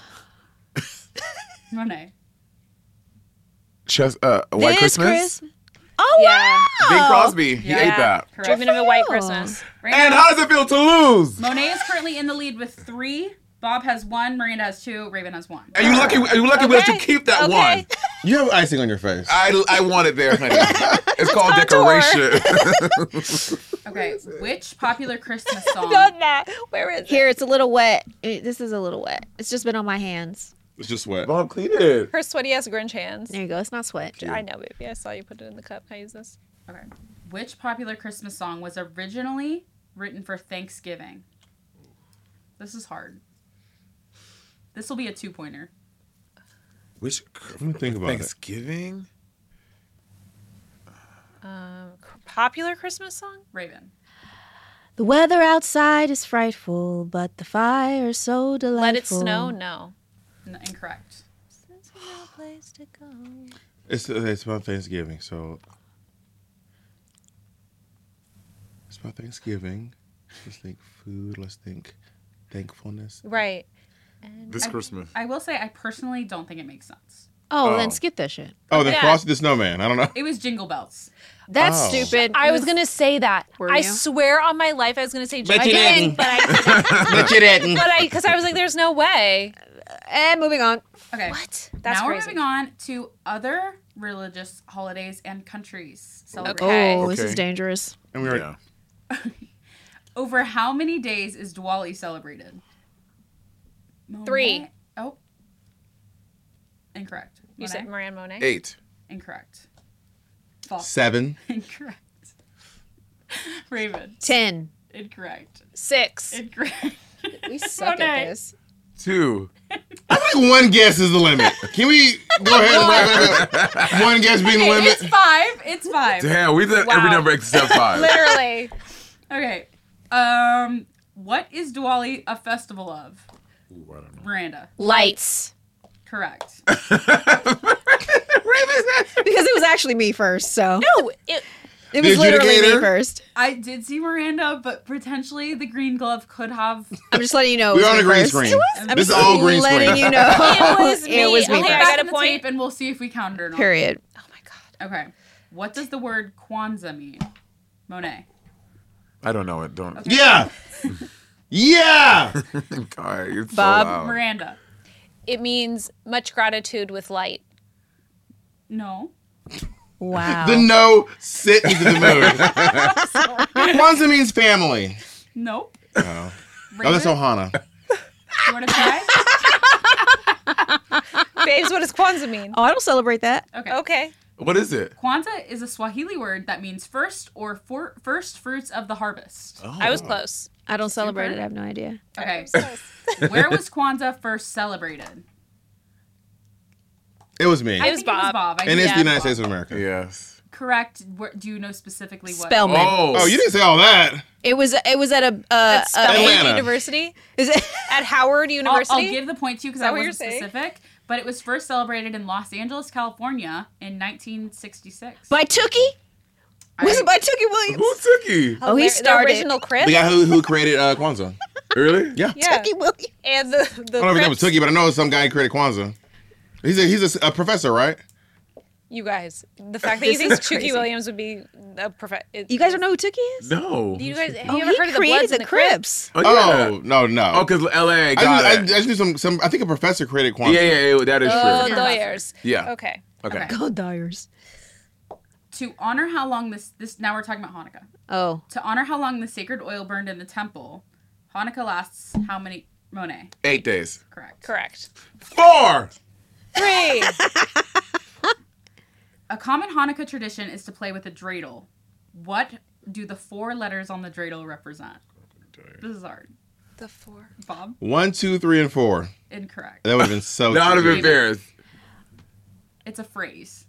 Monet. Just White This Christmas? Christmas. Oh Yeah. wow! Bing Crosby. He Yeah. ate that. Correct. Dreaming of a white Christmas. And how does it feel to lose? Monet is currently in the lead with 3. Bob has 1. Miranda has 2. Raven has 1. Are you lucky? Are you lucky we let you keep that Okay. one? You have icing on your face. I want it there, honey. It's called contour. decoration. Okay. Which popular Christmas song? Where is it? Here, it's a little wet. This is a little wet. It's just been on my hands. It's just wet. Bob, clean it. Her sweaty ass Grinch hands. There you go. It's not sweat. I know, baby. I saw you put it in the cup. Can I use this? Okay. Which popular Christmas song was originally written for Thanksgiving? This is hard. This will be a 2-pointer. Which me think about it. Thanksgiving? Popular Christmas song? Raven. The weather outside is frightful, but the fire's so delightful. Let It Snow? No. Incorrect. It's about Thanksgiving, so it's about Thanksgiving. Let's think food. Let's think thankfulness. Right. This Christmas. I will say I personally don't think it makes sense. Oh, Oh. then skip that shit. Oh, then Yeah. Frosty the Snowman. I don't know. It was Jingle Bells. That's Oh. stupid. I was gonna say that. Were I you? swear on my life, I was gonna say Bet you Jingle didn't. Bells, but But you didn't. because I was like, there's no way. And moving on. Okay. What? That's now crazy. we're moving on to other religious holidays and countries. Celebrated. Okay. Oh, this Okay. is dangerous. And we were Yeah. Over how many days is Diwali celebrated? 3. Oh. Incorrect. You Monet? said Moran Monet. 8. Incorrect. Bob. 7. Incorrect. Raven. 10. Incorrect. 6. Incorrect. We suck Okay. at this. 2. I think one guess is the limit. Can we go ahead and wrap it up? One guess being the limit. It's 5. It's 5. Damn, we did every Wow. number except 5. Literally. Okay. What is Diwali a festival of? Ooh, I don't know. Miranda. Lights. Correct. Because it was actually me first, so. No, It was The literally me adjudicator? first. I did see Miranda, but potentially the green glove could have. I'm just letting you know. it We're was on me a green first. screen. I'm This is just all green letting screen. you know. It was me. It was me Okay, Back I first. got a in the point. tape and we'll see if we count it or not. Period. Oh my god. Okay. What does the word Kwanzaa mean? Monet. I don't know it. Don't. Yeah. Yeah. God, you're so Bob, loud. Miranda. It means much gratitude with light. No. Wow. The no sit into the mood. Kwanzaa means family. Nope. Oh, Raven, that's Ohana. you want to try? Babes, what does Kwanzaa mean? Oh, I don't celebrate that. Okay. Okay. What is it? Kwanzaa is a Swahili word that means first or first fruits of the harvest. Oh. I was close. I don't celebrate it. I have no idea. Okay. Where was Kwanzaa first celebrated? It was me. I It was think it was Bob. Bob. I And think it's it the was United Bob. States of America. Yes. Correct. Do you know specifically what? Spelman. Oh, you didn't say all that. It was at a At Spelman Atlanta. University? is it At Howard I'll University? give the point to you because that I what you're wasn't saying? specific, but it was first celebrated in Los Angeles, California in 1966. by Tookie? Was it by Tookie Williams? Who's Tookie? Oh, he The started. original Crip? The guy who created Kwanzaa. Really? Yeah. Yeah. Tookie Williams. And the I don't know if that was Crips- Tookie, but I know some guy who created Kwanzaa. He's a professor, right? You guys, the fact that you This think is Chucky crazy. Williams would be a professor. You guys don't know who Tookie is? No. You guys, have Oh, you ever he heard of the created Bloods the and the Crips? Crips. Oh, yeah. Oh, no. Oh, because LA I got just knew some. I think a professor created Kwanzaa. Yeah, that is Oh, true. Doyers. Yeah. Okay. Okay. Okay. God, Dyers. To honor how long this now we're talking about Hanukkah. Oh, To honor how long the sacred oil burned in the temple, Hanukkah lasts how many? Monet. 8 days. Correct. Correct. 4. 3. A common Hanukkah tradition is to play with a dreidel. What do the 4 letters on the dreidel represent? This is hard. The 4. Bob? 1, 2, 3, and 4. Incorrect. That would have been so. That would have been tricky. embarrassed. It's a phrase.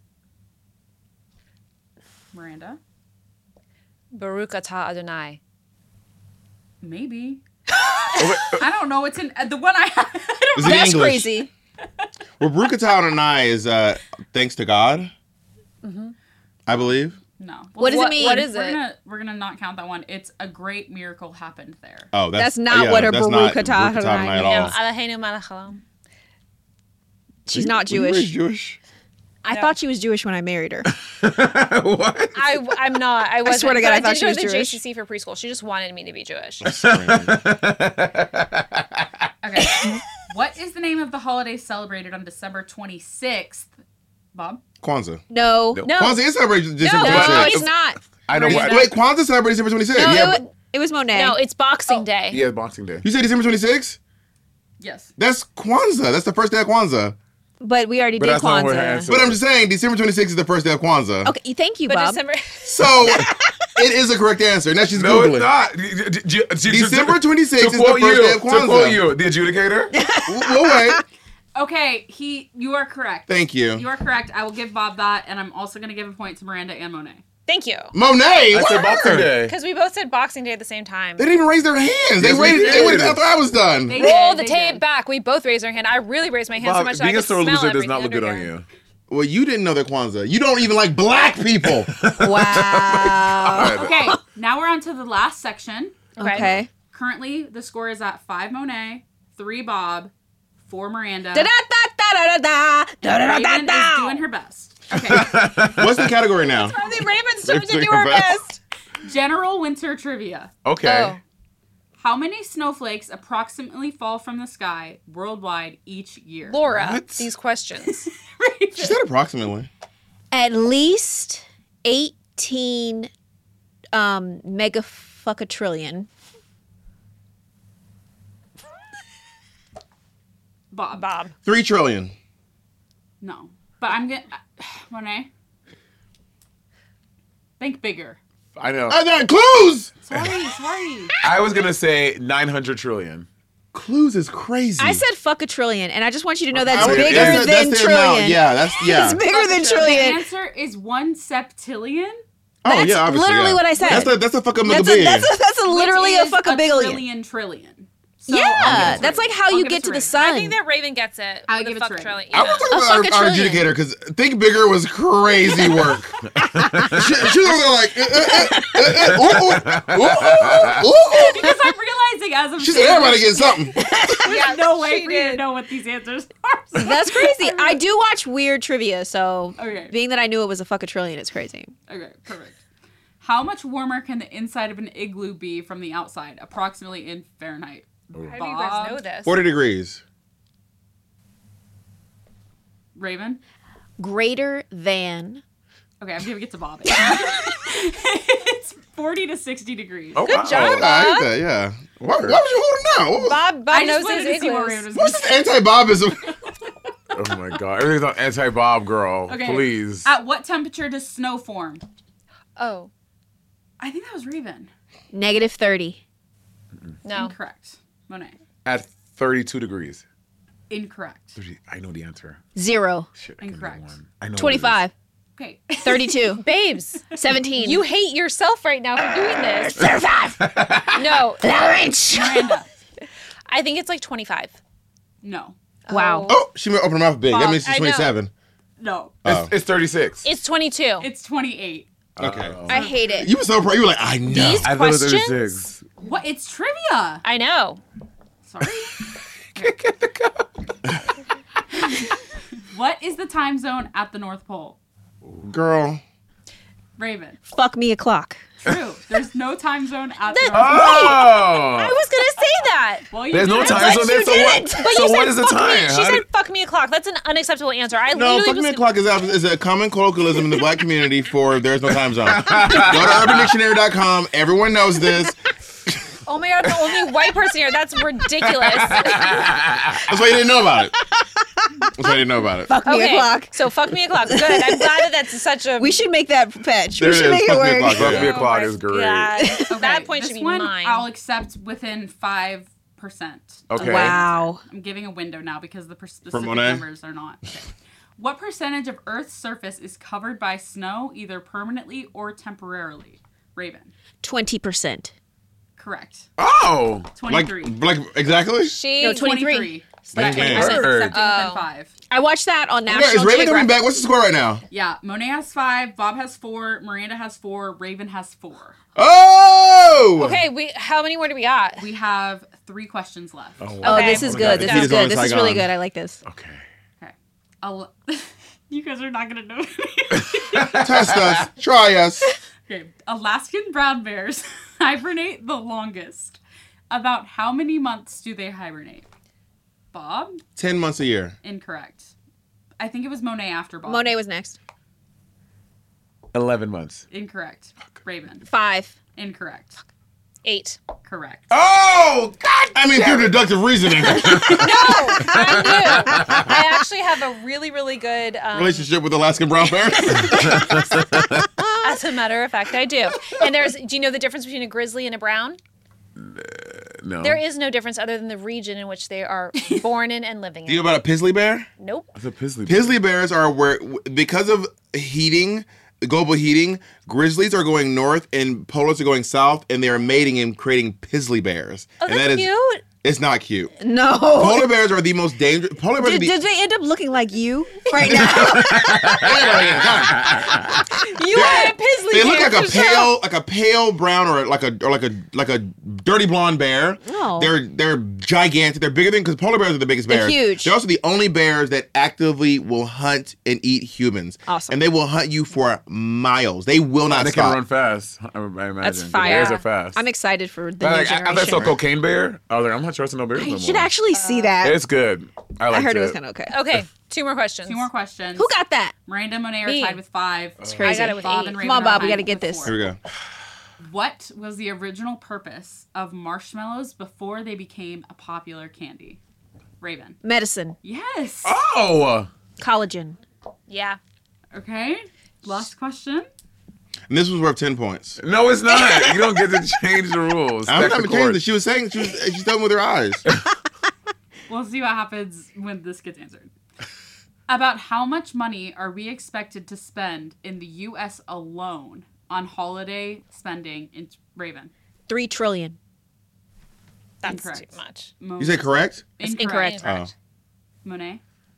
Miranda? Baruch atah Adonai. Maybe. I don't know. It's in the one I have. I don't Is know. it that's English? crazy. Well, Baruch atah Adonai is thanks to God. I believe. No. What does it mean? What is we're it? We're gonna not count that one. It's a great miracle happened there. Oh, That's not what a that's Baruch not atah Baruch Adonai at No, all. Eloheinu melech haolam. She's not Were you raised Jewish. Jewish. I thought she was Jewish when I married her. What? I'm not. I wasn't. swear to God, but I thought did she go was to the Jewish. JCC for preschool. She just wanted me to be Jewish. Okay. What is the name of the holiday celebrated on December 26th? Bob? Kwanzaa. No. No. Kwanzaa is celebrated December No, 26th. it's not. I know what. Wait, Kwanzaa celebrated December 26th. No, Yeah, it was Monet. No, it's Boxing Day. Yeah, Boxing Day. you said December 26th? Yes. That's Kwanzaa. That's the first day of Kwanzaa. but we already But did that's not what her Kwanzaa. answer But I'm just saying, December 26th is the first day of Kwanzaa. Okay, thank you, But Bob. December. So it is a correct answer. Now she's No, Googling. it's not. December 26th is to the quote first you, day of to quote Kwanzaa. you, the adjudicator. We'll wait. Okay, you are correct. Thank you. You are correct. I will give Bob that, and I'm also going to give a point to Miranda and Monet. Thank you. Monet. I said word. Boxing Day. Because we both said Boxing Day at the same time. They didn't even raise their hands. They Yes, we waited. They did. waited after I was done. They Roll did, the they tape did. back. We both raised our hand. I really raised my hand so Bob, much that I being a could sore smell loser does everything not look good on underground. you. Well, you didn't know the Kwanzaa. You don't even like black people. Wow. Okay, now we're on to the last section. Okay. Currently, the score is at 5 Monet, 3 Bob, 4 Miranda. Da da da da da da da da Raven da is da. doing her best. Okay. What's the category now? I think Raven's trying to Doing do her her best. best. General winter trivia. Okay. Oh. How many snowflakes approximately fall from the sky worldwide each year? Laura, What? these questions. She said approximately. At least 18 mega fuckatrillion. Bob. 3 trillion. No. But I'm getting... Monet? Think bigger. I know. I got clues. Sorry. I was gonna say 900 trillion. Clues is crazy. I said fuck a trillion, and I just want you to know that's I would- bigger that's than the trillion. amount. Yeah, that's It's bigger than The trillion. answer is 1 septillion. Oh That's yeah, obviously, literally yeah. what I said. That's a fucking That's big. literally a fuck a billion. trillion. So Yeah, I'll give it to that's Raven. like how I'll you give get it to the Raven. sun. I think that Raven gets it. I'll with give the it to fuck Raven. trillion. I was talking about fuck a our trillion. adjudicator because Think Bigger was crazy work. she was like, Because I'm realizing as I'm she said saying everybody this, getting something. there's no way she for you to did. know what these answers are. So That's crazy. I do watch weird trivia, so Okay. being that I knew it was a fuck a trillion, it's crazy. Okay, perfect. How much warmer can the inside of an igloo be from the outside, approximately in Fahrenheit? How do you guys know this? 40 degrees. Raven? Greater than. Okay, I'm giving it to Bob. It's 40 to 60 degrees. Oh, Good job, I hate that, yeah. Why was you holding out? What was, Bob I knows just wanted his to see what igloos. Raven was what's going this anti-Bobism? Oh my god. Everything's on anti-Bob, girl. Okay. Please. At what temperature does snow form? Oh, I think that was Raven. -30. no. Incorrect. Monet. At 32 degrees. Incorrect. 30, I know the answer. 0. Shit, I can do Incorrect. one. I know 25. Okay. 32. Babes, 17. you hate yourself right now for doing this. No, Miranda. I think it's like 25. No. Wow. Oh, she may open her mouth big. That means she's I know. 27. No. Oh. It's 36. It's 22. It's 28. Okay. I hate it. You were so proud. You were like, I know. These I thought it was questions? 36. What? It's trivia. I know. Sorry. What is the time zone at the North Pole? Girl. Raven. Fuck me a clock. True. There's no time zone at the North Pole. I Oh! was going to say that. Well, you There's no did. time zone there, so what? But So you what said is the fuck time? me. She How said did- fuck me a clock. That's an unacceptable answer. I No, literally fuck was me o'clock is a common colloquialism in the black community for there's no time zone. Go to UrbanDictionary.com. Everyone knows this. Oh my god, I'm the only white person here. That's ridiculous. That's why you didn't know about it. That's why you didn't know about it. Fuck me a Okay, clock. so fuck me a clock. Good. I'm glad that that's such a. We should make that fetch. There We it should is. make it Fuck me a work. clock. Fuck me a Oh clock my is great. God. Okay, That point this should be one mine. I'll accept within 5%. Okay. Wow. I'm giving a window now because the specific From Monet? numbers are not. Okay. What percentage of Earth's surface is covered by snow, either permanently or temporarily? Raven. 20%. Correct. Oh! 23. Like exactly? She. No, 23. 23. Bang, bang. I said Bird. accepting within 5. I watched that on Okay, National is Raven coming Geographic. back? What's the score right now? Yeah, Monet has 5, Bob has 4, Miranda has 4, Raven has 4. Oh! Okay, how many more do we got? We have 3 questions left. Oh, Oh, Okay. this is good. This Defeat is is on good. This is Saigon. really good. I like this. Okay. Okay. You guys are not going to know. Test us. Try us. Okay. Alaskan brown bears hibernate the longest. About how many months do they hibernate? Bob? 10 months a year. Incorrect. I think it was Monet after Bob. Monet was next. 11 months. Incorrect. Raven. 5. Incorrect. 8. Correct. Oh! God! I mean, through deductive reasoning. I knew. I actually have a really, really good. Relationship with Alaskan brown bears. As a matter of fact, I do. And do you know the difference between a grizzly and a brown? No. There is no difference other than the region in which they are born in and living Do you in. know about a Pizzly bear? Nope. It's a Pizzly. Pizzly bears are where, because of heating, global heating, grizzlies are going north and polos are going south, and they are mating and creating Pizzly bears. Oh, and that's that is, cute. It's not cute. No. Polar bears are the most dangerous. Polar bears are Did, the. did they end up looking like you right now? You are a Pizzly They look bear, like for sure. a pale brown or like a dirty blonde bear. Oh. They're gigantic. They're bigger than because polar bears are the biggest They're bears. huge. They're also the only bears that actively will hunt and eat humans. Awesome. And they will hunt you for miles. They will not They stop. can run fast. I imagine. That's The fire. Bears are fast. I'm excited for the Like, new I generation. thought I saw Cocaine Bear. I was like, I'm not trusting no bears no You more. should actually see that. It's good. I liked I heard it was kind of okay. Okay, 2 more questions. 2 more questions. Who got that? Miranda and Monet are Me. tied with 5. It's crazy. I got it with Bob 8. and Come Raven on, are Bob, we tied gotta get with this. 4. Here we go. What was the original purpose of marshmallows before they became a popular candy? Raven. Medicine. Yes. Oh! Collagen. Yeah. Okay. Last question. And this was worth 10 points. No, it's not. You don't get to change the rules. I'm Back not to changing court. it. She was saying, she's telling with her eyes. We'll see what happens when this gets answered. About how much money are we expected to spend in the U.S. alone on holiday spending in Raven? $3 trillion. That's Incorrect. too much. You say correct? Incorrect. Incorrect. Monet?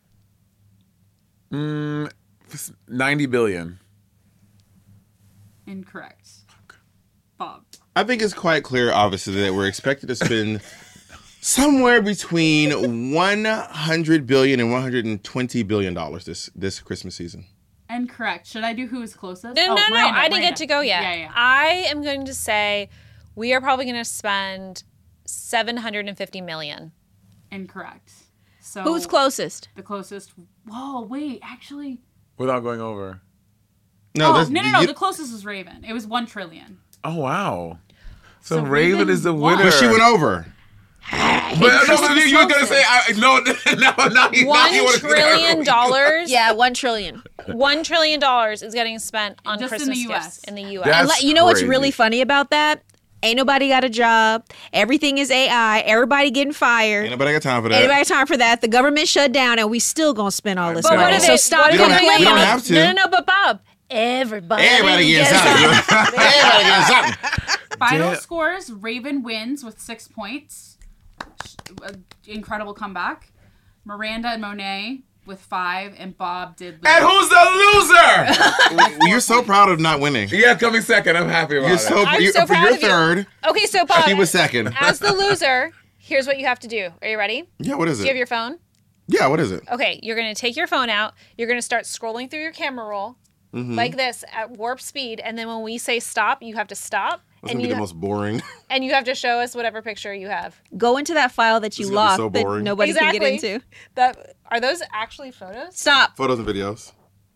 90 billion. Incorrect. Bob? I think it's quite clear, obviously, that we're expected to spend somewhere between 100 billion and 120 billion dollars this Christmas season. Incorrect. Should I do who is closest? No, Miranda, I didn't get to go yet. Yeah. I am going to say we are probably going to spend 750 million. Incorrect. So Who's closest? The closest. Whoa, wait, actually. Without going over. No. The closest was Raven. It was 1 trillion. Oh, wow. So, So Raven Raven is the won. winner. But she went over. But you were going to say, no, now you $1 want to trillion dollars. Yeah, $1 trillion. $1 trillion is getting spent on Just in Christmas the US. gifts in the U.S. That's And you know what's crazy. really funny about that? Ain't nobody got a job. Everything is AI. Everybody getting fired. Ain't nobody got time for that. Anybody got time for that? The government shut down, and we still gonna spend all this But what money. are So they? stop what are We don't they have- doing? we don't have to. No, but Bob, everybody Everybody getting gets something. Everybody getting something. Final Damn. scores: Raven wins with 6 points. Incredible comeback. Miranda and Monet with 5, and Bob did lose. And who's the loser? You're so proud of not winning. Yeah, coming second. I'm happy about You're it. so, I'm you're, so for proud your of you. third. Okay, so Bob, He was second. as the loser, here's what you have to do. Are you ready? Yeah, what is Do you have it? your phone? Yeah, what is it? Okay, you're going to take your phone out. You're going to start scrolling through your camera roll like this at warp speed. And then when we say stop, you have to stop. That's And gonna be you, the most boring. and you have to show us whatever picture you have. go into that file that you This is gonna be locked so that boring. nobody can get Exactly. into. Are those actually photos? Stop. Photos and videos.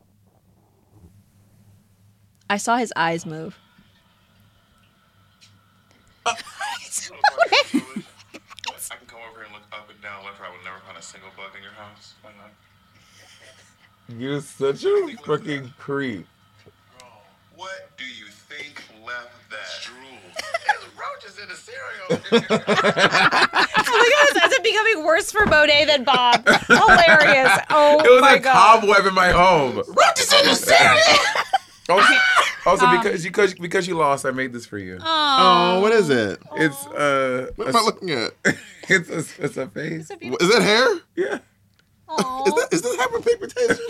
I saw his eyes move. I can come over here and look up and down left, right. I would never find a single bug in your house. Why not? You're such a fucking creep. Bro, what do you think left that? Drool. There's roaches in the cereal. Look at this. Is it becoming worse for Monet than Bob? Hilarious. Oh It was my a God. cobweb in my home. Roaches in the cereal. Also, because you lost, I made this for you. Oh, what is it? It's What am I looking at? it's a face. Is that hair? Yeah. Is that hyperpigmentation?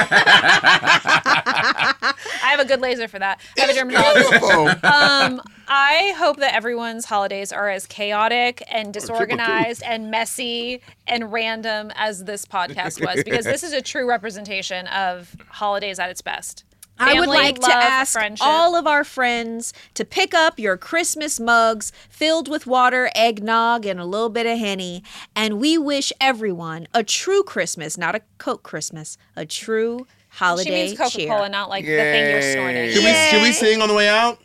I have a good laser for that. I have a dermatologist. Beautiful. I hope that everyone's holidays are as chaotic and disorganized and messy and random as this podcast was, because this is a true representation of holidays at its best. I would Family, like to love, ask friendship. all of our friends to pick up your Christmas mugs filled with water, eggnog, and a little bit of Henny. And we wish everyone a true Christmas, not a Coke Christmas, a true holiday She means Coca-Cola, cheer. not like the thing you're snorting. Should we sing on the way out?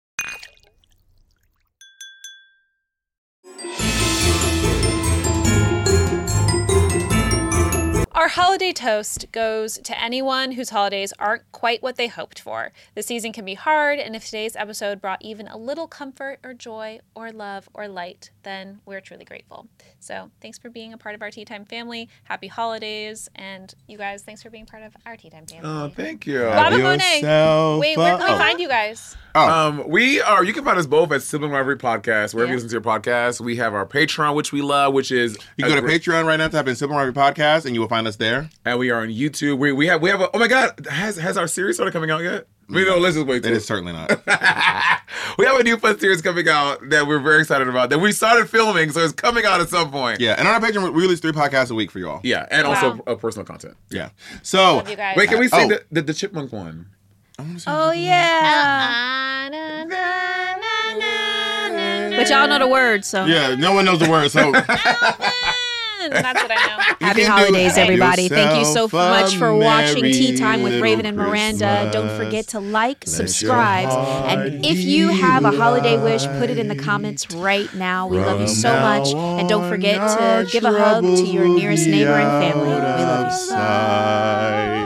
Our holiday toast goes to anyone whose holidays aren't quite what they hoped for. The season can be hard, and if today's episode brought even a little comfort or joy or love or light, then we're truly grateful. So thanks for being a part of our Tea Time family. Happy holidays, and you guys, thanks for being part of our Tea Time family. Oh, thank you. Bob and Have Monet, yourself wait, where can we a- find you guys? We are. You can find us both at Sibling Rivalry Podcast. Wherever Yeah. you listen to your podcast, we have our Patreon, which we love, which is You can go to Patreon right now, type in Sibling Rivalry Podcast, and you will find us there. and we are on YouTube. We have a, oh my God, has our series started coming out yet? We know. Let's just wait. It till is certainly not. We have a new fun series coming out that we're very excited about. That we started filming, so it's coming out at some point. Yeah, and on our Patreon, we release 3 podcasts a week for y'all. Yeah, and Wow. also personal content. Yeah. So, Love you guys. Wait, can we sing Oh. the Chipmunk one? Oh, yeah. But y'all know the words, so. yeah, no one knows the word. So, That's what I know. Happy can do holidays, have everybody. Thank you so yourself much for a watching Tea merry Time with Raven and little Miranda. Don't Christmas. forget to like, Let subscribe, your heart and if you have a holiday wish, put it in the be comments right now. We love you From so much. now And don't forget on, to our give a hug to your troubles nearest will neighbor be and family. We out love of you. sight.